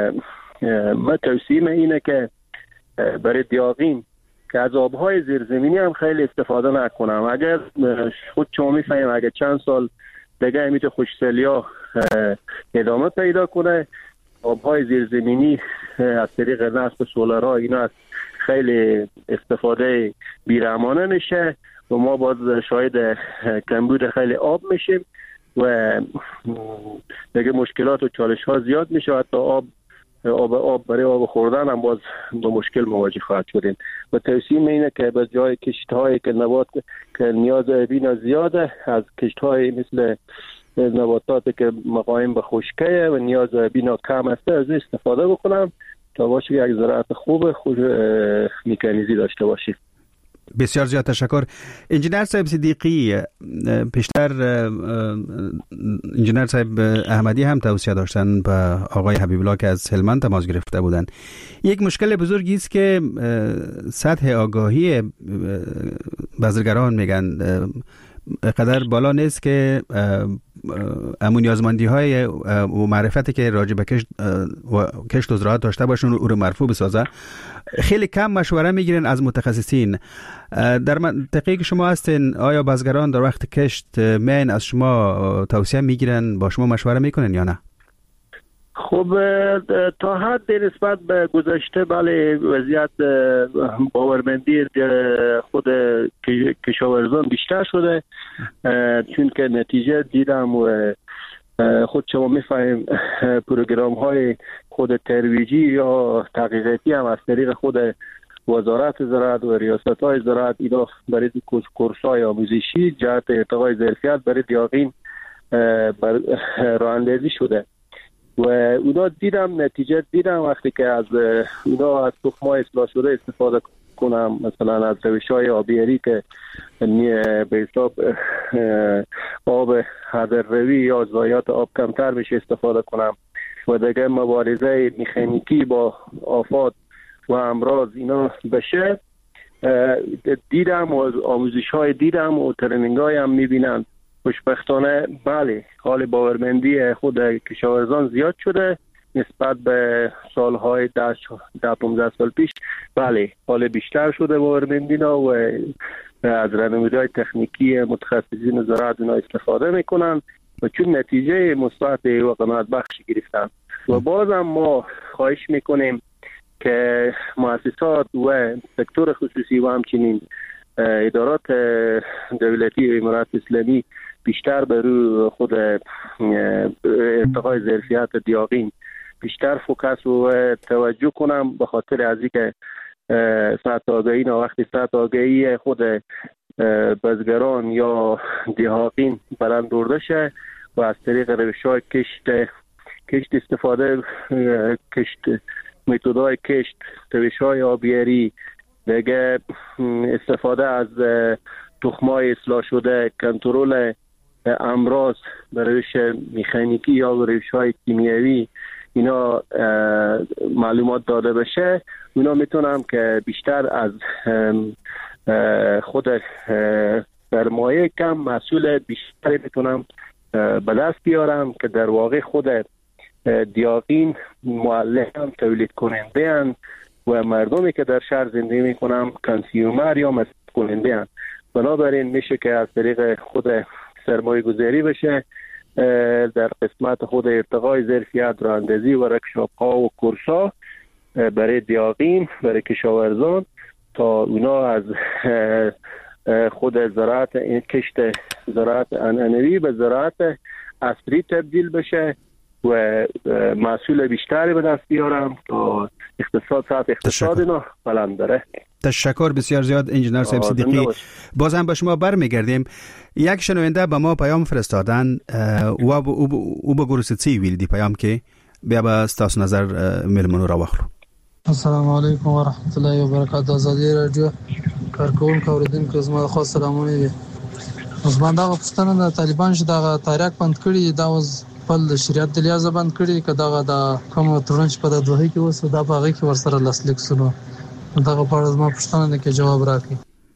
من توصیه اینه که برای دیاقین که از آبهای زیرزمینی هم خیلی استفاده نکنم. اگر خود شما میفهمیم اگر چند سال دیگه امیت خشکسالی ها ادامه پیدا کنه، آبهای زیرزمینی از طریق نصب سولارها اینا خیلی استفاده بیرحمانه میشه و ما باز شاید کمبود خیلی آب میشیم و دیگه مشکلات و چالش ها زیاد میشه. حتی آب آب آب برای آب خوردن هم باز با مشکل مواجه خواهد شدیم. و توصیه اینه که به جای کشت هایی که نبات که نیاز آبی زیاده، از کشت های مثل نباتات که مقاوم به خشکی و نیاز آبی کم است از استفاده بکنم تا باشه یک زراعت خوب خود میکانیزی داشته باشیم. بسیار زیاد تشکر. انجینر صاحب صدیقی، پیشتر انجینر صاحب احمدی هم توصیه داشتن به آقای حبیب الله که از هلمند تماس گرفته بودن. یک مشکل بزرگی است که سطح آگاهی بازرگانان میگن قدر بالا نیست که امون نیازمندی های و معرفتی که راجع به کشت و کشت و زراعت داشته باشن او رو مرفوع بسازه. خیلی کم مشوره میگیرن از متخصصین. در منطقه که شما هستین آیا بازرگانان در وقت کشت مین از شما توصیه میگیرن، با شما مشوره میکنن یا نه؟ خب تا حد نسبت به گذشته بله وضعیت باورمندی خود کشاورزان بیشتر شده، چون که نتیجه دیدم و خود شما میفهمیم پروگرام های خود ترویجی یا تحقیقاتی هم از طریق خود وزارت زراعت و ریاست های زراعت اینا برای کورس های آموزشی جهت ارتقای ظرفیت برای دیاقین راه اندازی شده و اونا دیدم نتیجه دیدم وقتی که از اونا از تخمای اصلاح شده استفاده کنم، مثلا از روش‌های آبیاری که به حساب آب هدرروی یا ضایعات آب کمتر بشه استفاده کنم و دیگه مبارزه مکانیکی با آفات و امراض اینا بشه. دیدم و آموزش های دیدم و ترنینگ های هم میبینم. خوشبختانه بله حال باورمندی خود کشاورزان زیاد شده نسبت به سالهای ده ده پانزده سال پیش. بله حال بیشتر شده باورمندی نا و از راهنمایی‌های تکنیکی متخصصین زراعت اینا استفاده میکنن و چون نتیجه مثبت و قناعت بخش گرفتن. و بازم ما خواهش میکنیم که مؤسسات و سکتور خصوصی و همچنین ادارات دولتی امارات اسلامی بیشتر بر روی خود ارتقای ظرفیت دیاقین بیشتر فوکس و توجه کنم، به خاطر از اینکه ساعت آگاهی نه وقتی ساعت آگاهی خود بزگران یا دیاقین بلند برده شه و از طریق روش‌های کشت کشت استفاده کشت متدای کشت روش‌های آبیاری دیگه استفاده از تخمای اصلاح شده کنترل امراض به روش مکانیکی یا روش‌های کیمیایی اینا معلومات داده بشه. اونا میتونم که بیشتر از خود سرمایه کم محصول بیشتری بتونم به دست بیارم که در واقع خود دیاقین معلم تولید کننده هن و مردمی که در شهر زندگی میکنم کنسیومر یا مصرف کننده هن. بنابراین میشه که از طریق خود سرمایه گذاری بشه در قسمت خود ارتقای ظرفیت راهاندازی و ورکشاپ ها و کورس ها برای دیاقین برای کشاورزان تا اونا از خود زراعت کشت زراعت عنعنوی به زراعت عصری تبدیل بشه و محصول بیشتری به دست بیارم تا اقتصاد ساعت اقتصاد اینا بلند بره. تشکر بسیار زیاد انجینر صاحب صدیقی. باز هم به شما برمیگردیم. یک شنونده به ما پیام فرستادن و او به گروه سی ویل دی پیام که بیا به تاسو نظر ملمنو را واخلو. السلام علیکم و رحمت الله و برکاته. آزادی رادیو کارکونکو اوریدونکو زما خو سلامونه دي. اوس باندې غوښتنه د طالبان چې دا تاریخ بند کړی دا اوس په شریعت د لیازه بند کړی کدا دا کوم ترنج په د دوه کې اوس دا باغې کې ورسره لاسلیک سونو دا په اړه ما پوښتنه نه کې جواب راکړي.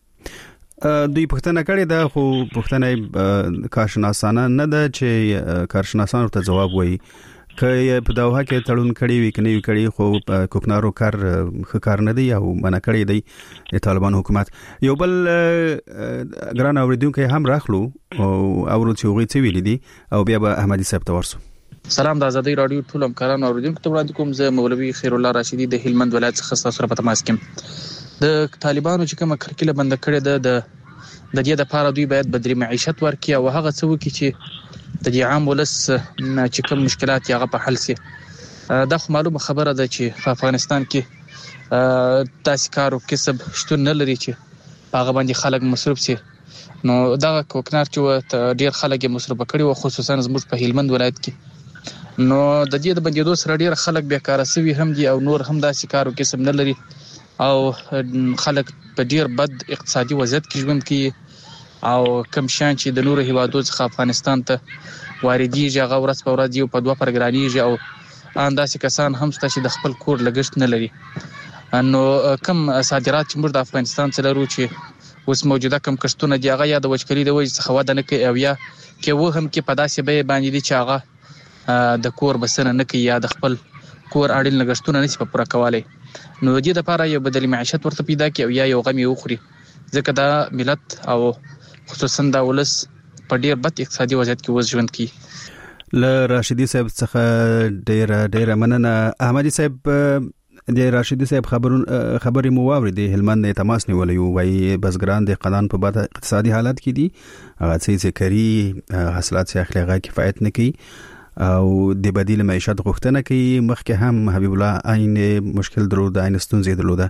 دوی پوښتنه کړې ده خو پوښتنه کارشناسانه نه ده چې کارشناسان ورته جواب وایي که په داوها کې تړون کړي وي کني کړي خو کوکنارو کار خکار نه دی او منع کړی دی طالبان حکومت. یو بل ګران اوریدونکو هم راخلو او اورو چې وغي څه ویل دي او بیا به احمدي صاحب ته ورسو. سلام د آزادۍ رادیو ټول همکاران اوریدونکو ته وړاندې کوم. زه مولوي خیر الله راشدي د هلمند ولایت څخه تاسو سره په تماس کې. د طالبانو چې کومه کرکله بند کړې ده د د دې لپاره دوی باید بدري معیشت ورکړي او هغه څه وکړي چې د دې عام ولس چې کوم مشکلات یې هغه په حل سي. دا خو معلومه خبره ده چې په افغانستان کې تاسو کارو کسب شتون نه لري چې هغه باندې خلک مصرف سي. نو دا کوکنار چې ډیر خلک یې مصرف کړي او خصوصا زموږ په هلمند ولایت کې نو د دې د بندیدو سره ډیر خلک بیکاره سوي هم دي او نور هم داسې کارو کسب نه لري او خلک په ډیر بد اقتصادي وضعیت کې ژوند کوي او کم شان چې د نورو هیوادو څخه افغانستان ته واردېږي هغه ورځ په ورځ یو په دوه پرګرانېږي او انداسې کسان هم شته چې د خپل کور لګښت نه لري. نو کم صادرات چې موږ د افغانستان څخه لرو چې اوس موجوده کم کښتونه دي هغه یا د وچکلي د وجې څخه وده نه کوي او یا کې و هم کې په داسې بیې باندې دي چې هغه د کور بسنه نه کوي یا د خپل کور اړین لګښتونه نشي په پوره کولی. نو د دې لپاره یو بدیل معیشت ورته پیدا کړي او یا یو غم یې وخوري ځکه دا ملت او خصوصا دا ولس په ډیر بد اقتصادي وضعیت کې اوس ژوند کوي. ل راشدي صاحب څخه ډیر ډیر مننه. احمدي صاحب د راشدي صاحب خبرون خبرې مو واورېدې هلمند نه تماس نیولې وایي بزګران د قانون په بد اقتصادي حالت کې دي هغه څه کری حاصلات یې اخلاقي کفایت نه کوي او د بدیل معیشت غوښتنه کوي. مخکې هم حبیب الله عین مشکل درلود عین ستونزې درلوده.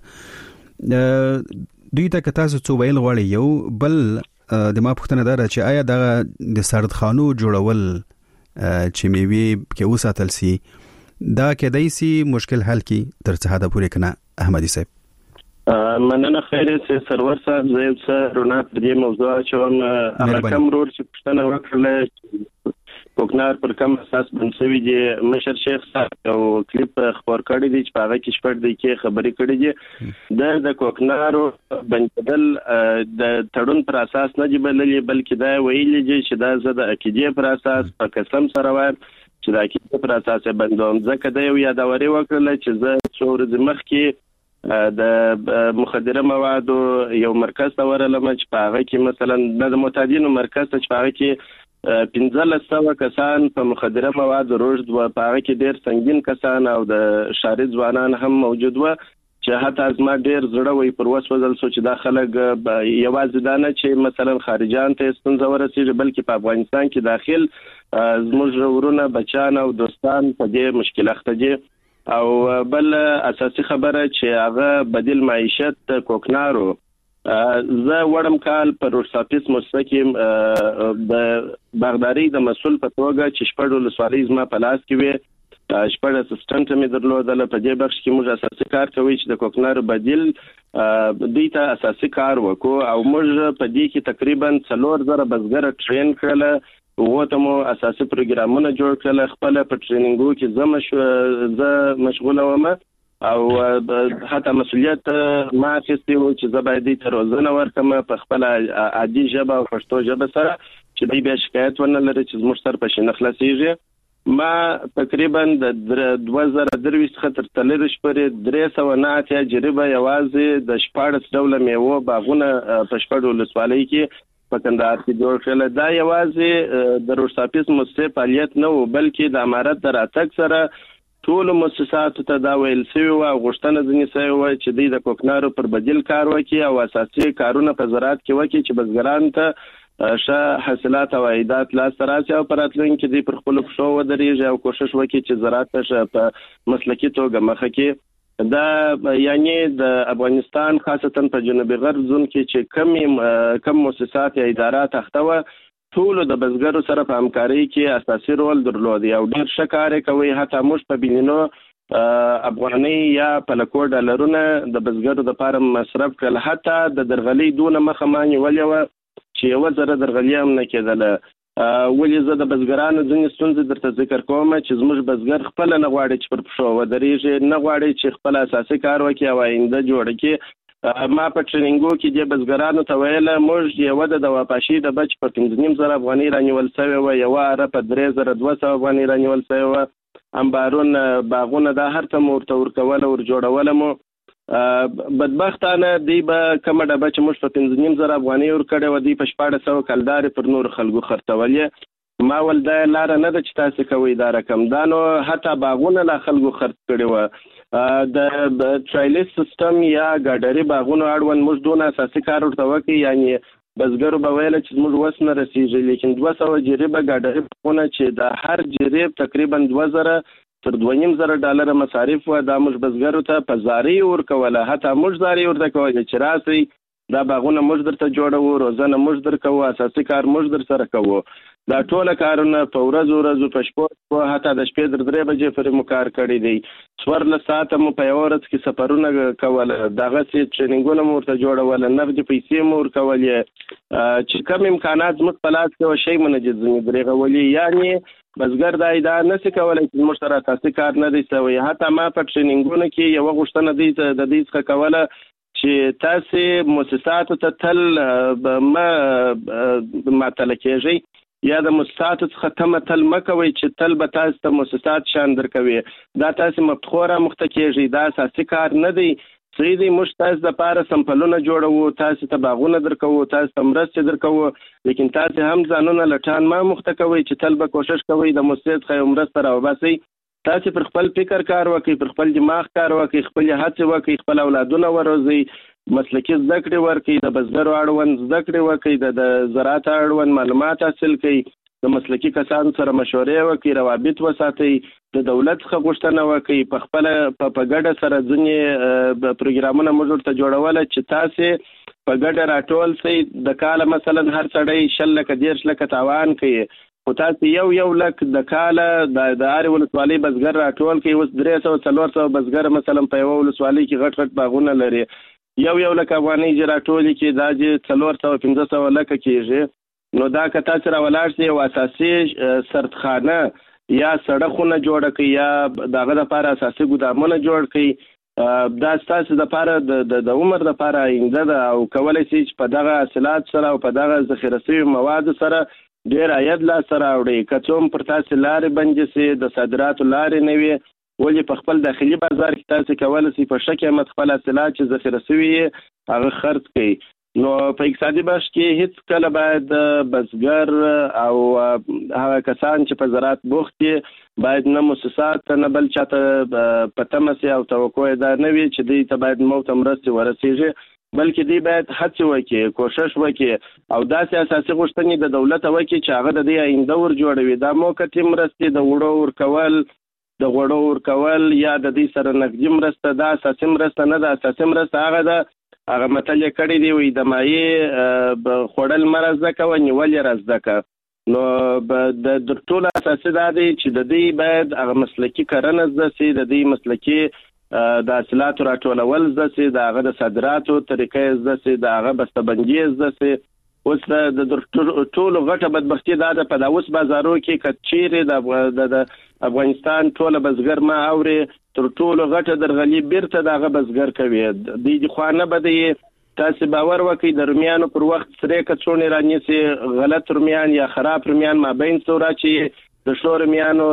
دوی ته که تاسو څه ویل غواړئ. یو بل د ما پوښتنه ده چې آیا د د سردخانو جوړول چې میوي کې وساتل سي دا کېدای سي مشکل حل کی تر څه حد پورې کنه احمدي صاحب؟ مننه خیر سي سرور صاحب زه یو څه رونه پر دې موضوع چې هغه کم رور چې پښتنه وکړله کوکنار پر کم اساس بنسوي دي مشر شیخ صاحب او کلیپ خبر کړی دی چې هغه کې شپږ دی کې خبرې کړې دي د د کوکنارو بنکدل د تړون پر اساس نه دی بللې بلکې دا ویلي دي چې دا زه د عقیدې پر اساس په قسم سره وایم چې د عقیدې پر اساس بندوم ځکه دا یو یادوري وکړله چې زه څو ورځې مخکې د مخدره موادو یو مرکز ته ورلم چې په هغه کې مثلا د معتادینو مرکز ته چې په هغه کې پنځلس سوه کسان په مخدره موادو روږد و، په هغه کې ډېر سنګین کسان او د ښاري ځوانان هم موجود و چې حتی زما ډېر زړه وی پر وسوځل سو چې دا خلک یوازې دا نه چې مثلا خارجان ته ستونزه ورسېږي بلکې په افغانستان کې داخل زموږ ورونه بچان او دوستان په دې مشکل اخته دي. او بل اساسي خبره چې هغه بدیل معیشت کوکنارو زه وړم کال پر روساپیس مستقیم د باغداري د مسول په توګه چې شپږ ولسوالۍ زما په لاس کې وي شپږ اسسټنټ مې درلودل په دې بخش کې موږ اساسي کار کوي چې د کوکنارو بدیل دوی ته اساسي کار وکړو او موږ په دې کې تقریبا څلور زره بزګر ټرین کړل وته مو اساسي پروګرامونه جوړ کړل خپل په ټریننګو کې زما شو زه مشغوله وم او حتی مسؤلیت ما اخیستی و چې زه باید دې ته روزنه ورکړم په خپل عادي ژبه او پښتو ژبه سره چې دوی بیا شکایت ونه لري چې زموږ سر په شي نه خلاصېږي. ما تقریبا د دوه زره درویشت څخه تر څلوېښت پورې درې سوه نه اتیا جریبه یوازې د شپاړس ډوله میوو باغونه په شپږ ولسوالۍ کې په کندهار کې جوړ کړل. دا یوازې د روساپیس مؤسسې فعالیت نه و بلکې د امارت د راتګ سره ټول مؤسساتو ته دا ویل شوی و او غوښتنه ځینې شوې وه چې دوی د کوکنارو پر بدیل کار وکړي او اساسي کارونه په زراعت کې وکړي چې بزګرانو ته ښه حاصلات او عایدات لاسته راشي او په راتلونکي کې دوی پر خپلو پښو ودرېږي او کوښښ وکړي چې زراعت ته ښه په مسلکي توګه مخه کړي. دا یعنی د افغانستان خاصتا په جنوبي غرب زون کې چې کم کم مؤسسات یا ادارات اخته وه ټول د بزګرو سره په همکارۍ کې اساسي رول درلود او ډېر ښه کار کوي. حتی موږ په بینینو افغانۍ یا پلکو ډالرونه د بزګرو دپاره مصرف کړل. حتی د درغلۍ دونه مخه ما نیولې وه چې یوه زره درغلي هم نه کېدله. ولې زه د بزګرانو ځینې ستونزې درته ذکر کوم چې زموږ بزګر خپله نه غواړي چې پر پښو ودرېږي، نه غواړي چې خپل اساسي کار وکړي او آینده جوړه کړي. ما په ټریننګو کې د بزګرانو ته ویله موږ یوه د دواپاشي د بچ په پنځه نیم زره افغانۍ رانیول سوې وه، یوه اره په درې زره دوه سوه افغانۍ رانیول سوې وه، امبارونه باغونه دا هر څه مو ورته ورکوله ورجوړوله مو. بدبختانه دوی به کومه ډبه چې موږ په پنځه نیم زره افغانۍ ورکړې وه دوی په شپاړس سوه کلدارې پر نورو خلکو خرڅولې. ما ول دا لاره نه ده چې تاسې کوئ دا رقم دا نو حتی باغونه لا خلکو خرڅ کړي وه. د ټرایلیس سیستم یا ګاډري باغونو اړوند موږ دونه اساسي کار ورته وکړي، یعنی بزګرو به ویله چې زموږ وس نه رسېږي، لیکن دوه سوه جریبه ګاډري باغونه چې د هر جریب تقریبا دوه زره تر دوه نیم زره ډالره مصارف وه دا موږ بزګرو ته په زارۍ ورکوله. حتی موږ زارۍ ورته کوله چې راسئ دا باغونه موږ درته جوړوو، روزنه موږ در کوو، اساسي کار موږ در سره کوو. دا ټوله کارونه په ورځو ورځو په شپو شپو حتی د شپې در درې بجې پورې مو کار کړی دی. څوارلس ساعته مو په یوه ورځ کې سفرونه کول، دغسې ټریننګونه مو ورته جوړول، نغدې پیسې مو ورکولې چې کم امکانات زموږ په لاس کې وه شی مو نه دي ځینې درېغولي. یعنې بزګر دا ادعا نشي کولی چې زموږ سره اساسي کار نه دی سوی. حتی ما په ټریننګونو کې یوه غوښتنه دوی ته د دوی څخه کوله چې تاسې مؤسساتو ته تل مه معطله کېږئ یا د مؤسساتو څخه تمه تل مه کوئ چې تل به تاسو ته مؤسسات شان درکوي. دا تاسې مفتخو رامخته کېږئ، دا اساسي کار نه دی. صحیح دی موږ تاسو دپاره سمپلونه جوړوو، تاسو ته باغونه درکوو، تاسو ته مرستې درکوو، لیکن تاسې هم ځانونه لټان مه مخته کوئ چې تل به کوښښ کوئ د مؤسسې څخه یو مرسته راوباسئ. تاسې پر خپل فکر کار وکړئ، پر خپل دماغ کار وکړئ، خپلې هڅې وکړئ، خپل اولادونه وروزئ، مسلکي زده کړې ورکړئ، د بزګرو اړوند زده کړې وکړئ، د زراعت اړوند معلومات حاصل کړئ، د مسلکي کسانو سره مشورې وکړئ، روابط وساتئ، د دولت څخه غوښتنه وکړئ، په خپله په ګډه سره ځینې پروګرامونه موږ ورته جوړوله چې تاسې په ګډه راټول شئ. د کاله مثلا هر سړی شل لکه دېرش لکه تاوان کوي، خو تاسې یو یو لک د کاله د هرې ولسوالۍ بزګر راټول کوي. اوس درې سوه څلور سوه بزګر مثلا په یوه ولسوالۍ کې غټ غټ باغونه لري. یو یو لک افغانۍ چې راټولې کې دا چې څلور سوه پنځه سوه لکه کېږي، نو دا که تاسو راولاړ شئ یو اساسي سردخانه یا سړکونه جوړ کړئ یا دغه دپاره اساسي ګودامونه جوړ کړئ، دا ستاسو دپاره د عمر دپاره آینده ده او کولی شئ چې په دغه حاصلات سره او په دغه ذخیره شوي موادو سره ډېر عاید لاسته راوړئ. که څه هم پر تاسې لارې بندې شي، د صادراتو لارې نه وي، ولې په خپل داخلي بازار کې تاسې کولی شئ په ښه قیمت خپل حاصلات چې ذخیره شوي یې هغه خرڅ کړئ. نو په اقتصادي بخش کې هیڅ کله باید بزګر او هغه کسان چې په زراعت بوخت دي باید نه موسسات نه بل چاته په تمه سي او توقع دا نه وي چې دوی ته باید موت مرستې ورسیږي، بلکې دوی باید هڅې وکړي، کوشش وکړي او داسې اساسي غوښتنې د دولت وکړي چې هغه د دې آینده ور جوړوي. دا موقتي مرستې د وړو ورکول د غوړو ورکول یا د دې سره نقدي مرسته دا اساسي مرسته نه ده. اساسي مرسته هغه ده، هغه متل یې کړی دی وایي د مایع خوړل مه را زده کوه، نیول یې را زده کوه. نو د ټولو اساسي دا دی چې د دوی باید هغه مسلکي کرنه زده سي، د دوی مسلکي د حاصلاتو راټولول زده سي، د هغه د صادراتو طریقه یې زده سي، د هغه بسته‌بندي یې زده سي. اوس د ټولو غټه بدبختي دا ده په دا اوس بازارو کې که چیرې د افغانستان ټوله بزګر ما اوري تر ټولو غټه درغلي بیرته دغه بزګر کوي. د خوا نه به دی تاسې باور وکړئ د رومیانو پر وخت سرې کڅوړې رانیسي، غلط رومیان یا خراب رومیان مابین څو راچي، د ښو رومیانو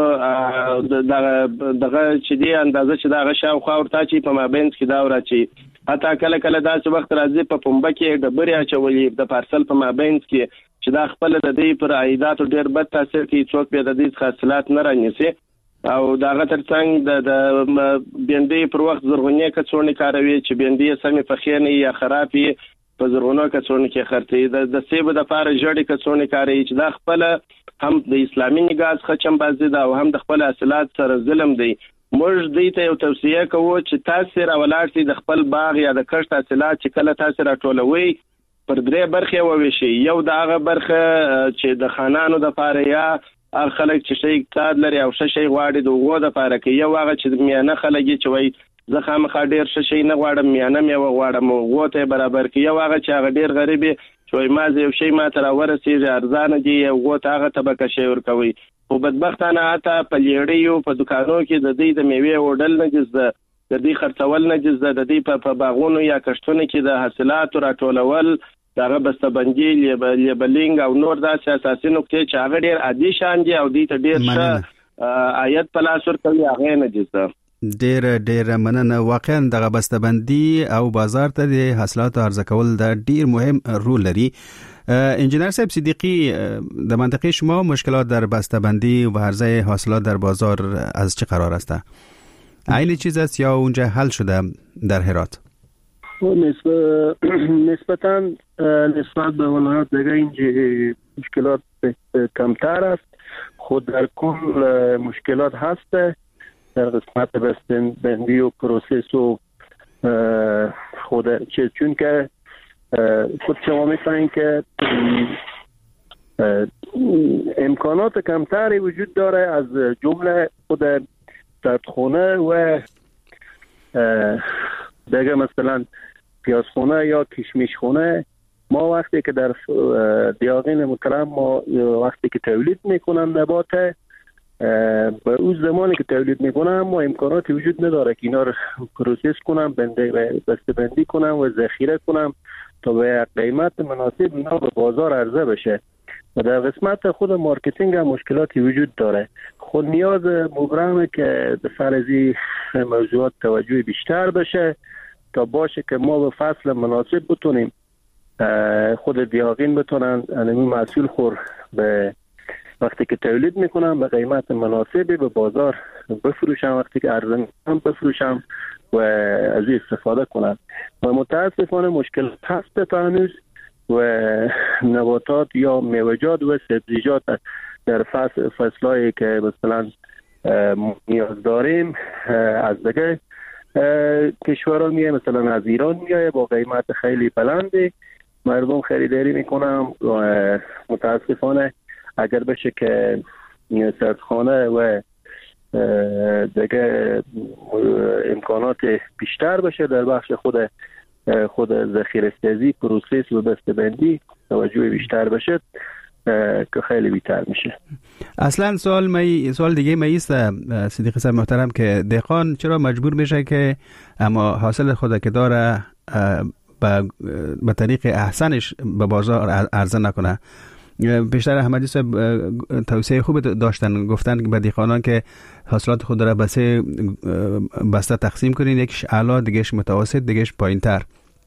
دغه چې دی اندازه چې دغه شاوخوا ورته چې په مابین کې دا وراچي. حتی کله کله داسې وخت راځي په پنبه کې ډبرې اچولي د پارسل په مابین کې چې دا خپل د دې پر عایداتو ډېر بد تاثیر کوي، څوک بیا د دې څخه حاصلات نه رانیسي. او دغه ترڅنګ د بېنډۍ پر وخت زرغونې کڅوړې کاروي چې بېنډۍ سمې پخې نه یا خراب وي، په زرغونو کڅوړو کې خرڅوي. د سیبو دپاره ژړې کڅوړې کاروي چې دا خپله هم د اسلامي نگاه څخه چمبازي ده او هم د خپل حاصلات سره ظلم دی. موږ دوی ته یو توصیه کوو چې تاسې راولاړ شئ د خپل باغ یا د کښت حاصلات چې کله تاسې راټولوئ پر درې برخې وویشئ. یو د هغه برخه چې د خانانو دپاره یا هغه خلک چې ښه اقتصاد لري او ښه شی غواړي د هغو دپاره کوي. یو هغه چې میانه خلک یې چې وایي زه خامخا ډېر ښه شی نه غواړم، میانه میوه غواړم، هغو ته یې برابر کړي. یو هغه چې هغه ډېر غریب چې وایي ما زه یو شی ما ته راورسېږي ارزانه دي، هغو ته هغه طبقه شی ورکوئ. خو بدبختانه حتی په لیړیو په دوکانو کې د دوی د میوې وړل نجس ده، د دوی خرڅول نجس ده، د دوی په باغونو یا کښتونو کې د حاصلاتو راټولول، دغه بسته‌بندي، لیبلینګ او نور داسې اساسي نقطې چې هغه ډېر عادي شیان دي او دوی ته ډېر ښه عاید په لاس ورکوي، هغه یې نجس ده. ډېر ډېر مننه. واقعا دغه بسته‌بندي او بازار ته د حاصلاتو عرضه کول د ډېر مهم رول لري. انجینر صاحب صدیقی، در منطقه شما مشکلات در بسته‌بندی و عرضه حاصلات در بازار از چه قرار است؟ عین چیز است یا اونجا حل شده در هرات؟ نسبت نسبتاً نسبت به ولایات دیگه اینجا مشکلات کمتر است، خود در کل مشکلات هست در قسمت بسته‌بندی و پروسس و خود چون که خود شما می‌فهمید که امکانات کمتری وجود داره، از جمله خود سردخونه و دیگه مثلا پیازخونه یا کشمیشخونه. ما وقتی که در دیاغین مکرم ما وقتی که تولید میکنن نبات، به اون زمانی که تولید میکنن ما امکاناتی وجود نداره که اینا رو پروسس کنم، بسته‌بندی کنم و ذخیره کنم تا به قیمت مناسب اینا به بازار عرضه بشه. و در قسمت خود مارکتینگ هم مشکلاتی وجود داره. خود نیاز مبرمه که به فرضی موضوعات توجه بیشتر بشه تا باشه که ما به فصل مناسب بتونیم خود دیاغین بتونن انمی محصول خور به وقتی که تولید میکنم به قیمت مناسبی به بازار بفروشم، وقتی که عرضه میکنم بفروشم و از این استفاده کنم. و متاسفانه مشکل هست تا هنوز و نباتات یا میوه‌جات و سبزیجات در فصل فصلایی که مثلا نیاز داریم از دیگه کشورها میه، مثلا از ایران میایه با قیمت خیلی بلندی، مردم خریداری میکنم و متاسفانه اگر بشه که سردخانه و دیگه امکانات بیشتر بشه در بخش خود خود ذخیره‌سازی پروسس و بسته‌بندی توجه بیشتر بشه که خیلی بیشتر میشه. اصلا سوال می سوال دیگه می است صدیق صاحب محترم که دهقان چرا مجبور میشه که اما حاصل خود که داره به طریق احسنش به بازار عرضه نکنه؟ بیشتر احمدی صاحب توصیه خوب داشتن، گفتن به دهقانان که حاصلات خود را به سه بسته تقسیم کنین، یکیش اعلی، دیگهش متوسط، دیگهش پایین‌تر.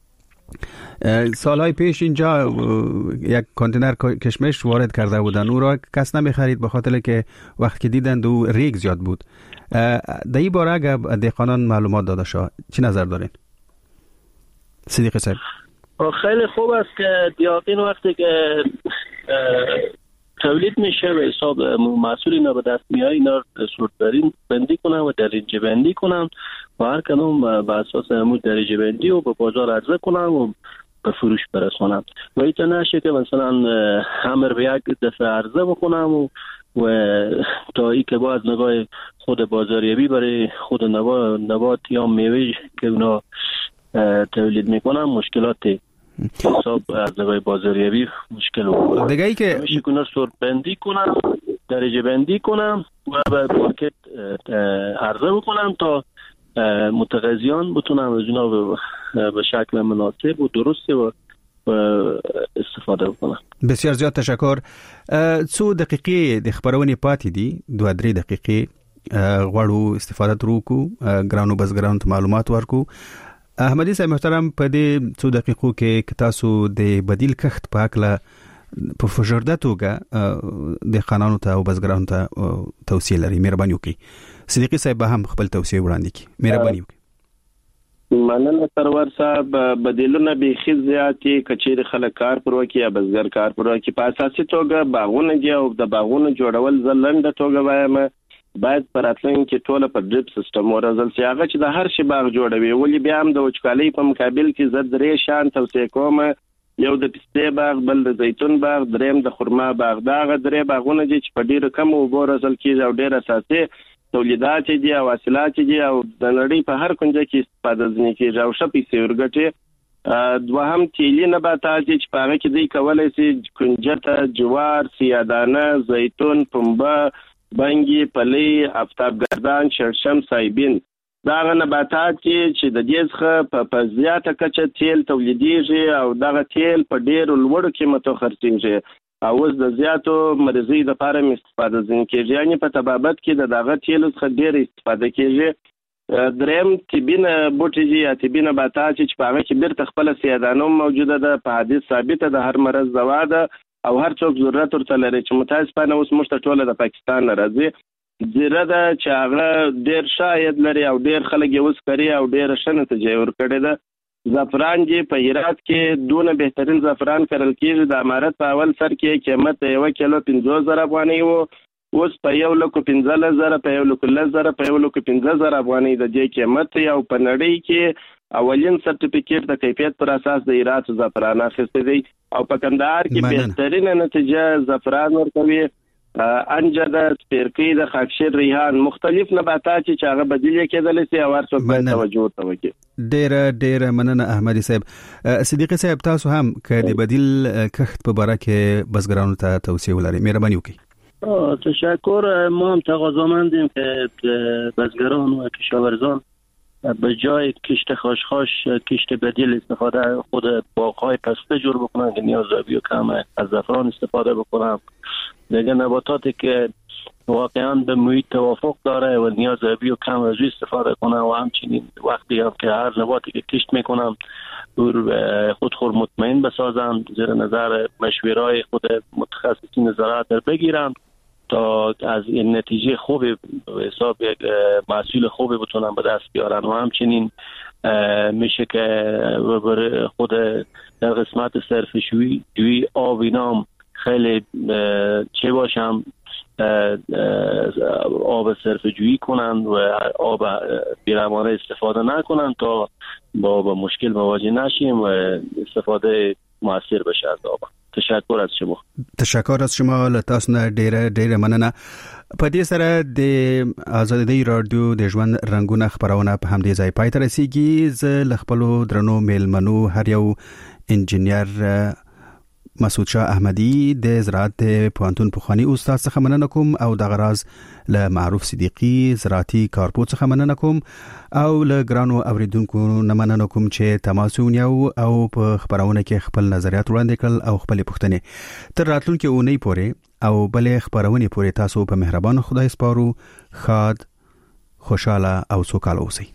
سالهای پیش اینجا یک کانتینر کشمش وارد کرده بودن، او را کس نمیخرید به خاطر که وقتی که دیدند او ریگ زیاد بود. در این باره اگر دهقانان معلومات داده شد چی نظر دارین؟ صدیق صاحب. خیلی خوب است که دیاقین وقتی که تولید میشه به حساب محصول اینا به دست میاد اینا صورت بندی کنن و درجه بندی کنن و هر کدوم به اساس همون درجه بندی و به بازار عرضه کنن و به فروش برسونن و ایتا نشه که مثلا همر به یک دفعه عرضه بکنم و و تا ای که باز نگاه خود بازاریابی برای خود نبات یا میوه که اونا تولید میکنن مشکلات حساب از نگاه بازاریابی مشکل بود. دیگه ای که میشه که اونا صورت بندی کنم، درجه بندی کنم و به مارکت عرضه بکنم تا متقاضیان بتونن از اونا به شکل مناسب و درست و استفاده بکنن. بسیار زیاد تشکر. څو دقیقې د خبرونې پاتې دي، دوه درې دقیقې غواړو استفاده ترو کو ګرانو بزګرانو ته معلومات ورکو. احمدي صاحب محترم، په دې څو دقیقو کې تاسو د بدیل کښت په اړه په فشرده توګه د قانونو ته او بزګرانو ته توصیه لري، مهرباني وکړئ. صدیقي صاحب به هم خپل توصیه وړاندې کړي، مهرباني وکړئ. مننه سرور صاحب. بدیلونه به خزياتي کچېر خلک کار پرو کې یا بزګر کار پرو کې په اساسي توګه باغونه دي او د باغونو جوړول زلنده توګه وایم باید پراتلن کې ټوله په ډریپ سیستم ورزل چې هغه چې د هر شي باغ جوړوي ولې بیا هم د وچکالۍ په مقابل کې زه درې شان توصیه کوم، یو د پستې باغ، بل د زیتون باغ، دریم د خرما باغ. دا غ درې باغونه دي چې په ډیره کم اوبو ورزل کېږي او ډیر اساسي تولیدات دي او حاصلات دي او د نړۍ په هر کنجه کې استفاده ځنی کېږي او شپې سیورګټي. دوهم تیلی نباتات چې په هغه کې دی کولای شي کنجته، جوار، سیادانه، زیتون، پنبه، بنګي، پلی، آفتابګردان، شړشم، سایبین. دا نباتات چې د دې څخه په زیاته کچه تیل تولیدېږي او دغه تیل په ډېر لوړ قیمتو خرڅېږي او اوس د زیاتو مریضۍ لپاره استفاده ځنې کېږي، یعنې په طبابت کې د دغه تیلو څخه ډېر استفاده کېږي. دریم طبي بوټي دي یا طبي نباتات چې په هغه کې بیرته خپله سیادانه موجوده ده، په حدیث ثابته د هر مرض دوا ده او هر څوک ضرورت ورته لري چې متاسفانه اوس موږ ته ټوله د پاکستان نه راځي. زیره ده چې هغه ډېر ښه عاید لري او ډېر خلک یې اوس کري او ډېره ښه نتیجه ورکړې ده. زعفران دي په هرات کې دونه بهترین زعفران کرل کېږي. د امارت په اول سر کې قیمت د یو کیلو پنځوس زره افغانۍ و، اوس په یو لکو پنځلس زره، په یو لکو لس زره، په یو لکو پنځه زره افغانۍ د دې قیمت او په نړۍ کې اولین سرټیفیکیټ د کیفیت پر اساس د هرات زعفران اخیستی دی او په کندهار کې بهترینه نتیجه زعفران ورکوي. انجده، سپیرکی، د خاکشیر، ریحان، مختلف نباتات چې هغه بدیل کېدلی شي او هر څوک باید توجه ورته وکړي. ډېره ډېره مننه احمدي صاحب. صدیقي صاحب، تاسو هم که د بدیل کښت په باره کې بزګرانو ته توصیه ولرئ، مهرباني وکړئ. تشکر. ما هم تقاضامندیم که بزګران و کشاورزان به جای کشت خاشخاش کشت بدیل استفاده خود باغ‌های پسته جور بکنن که نیازیابی و کم از زعفران استفاده بکنن. دیگه نباتاتی که واقعا به محیط توافق داره و نیازیابی و کم از استفاده کنن و همچنین وقتی هم که هر نباتی که کشت میکنن خودخور مطمئن بسازن، زیر نظر مشوره‌های خود متخصصین زراعت در بگیرن تا از این نتیجه خوبی به حساب یک محصول خوبی بتونن به دست بیارن و همچنین میشه که خود در قسمت صرفه‌جویی جویی آب اینام خیلی چه باشم آب صرفه‌جویی کنن و آب بی‌روانه استفاده نکنن تا با, با مشکل مواجه نشیم و استفاده موثر بشه از آب. تشکر از شما. تشکر از شما. له تاسو نه ډیره ډیره مننه. په دې سره د آزادۍ رادیو د ژوند رنگونه خبرونه په همدې ځای پای ته رسیږي. زه له خپلو درنو میلمنو هر یو انجینیر مسعود شاه احمدی د زراعت پوهنتون پخوانی استاد څخه مننه کوم او د غراز له معروف صدیقی زراعتي کارپو څخه مننه کوم او له ګرانو اوریدونکو نه مننه کوم چې تماس ونیو او په خبرونه کې خپل نظریات وړاندې کړل او خپل پوښتنې. تر راتلونکي اونۍ پورې او بلې خبرونه پورې تاسو په مهربان خدای سپارو. خاد خوشاله او سوکاله اوسئ.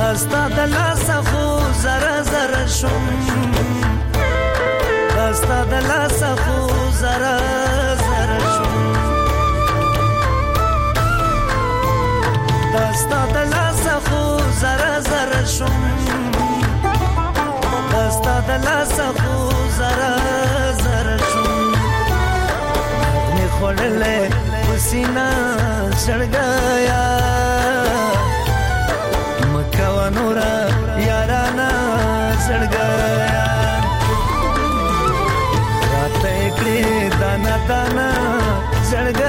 دستا د لاس خو زرا زرا شو دستا د لاس خو زرا زرا شو دستا د لاس خو زرا زرا شو می خړلې وسینا سړګیا مکو نورا یارانا سړګیا راته کړې دانا دانا سړګیا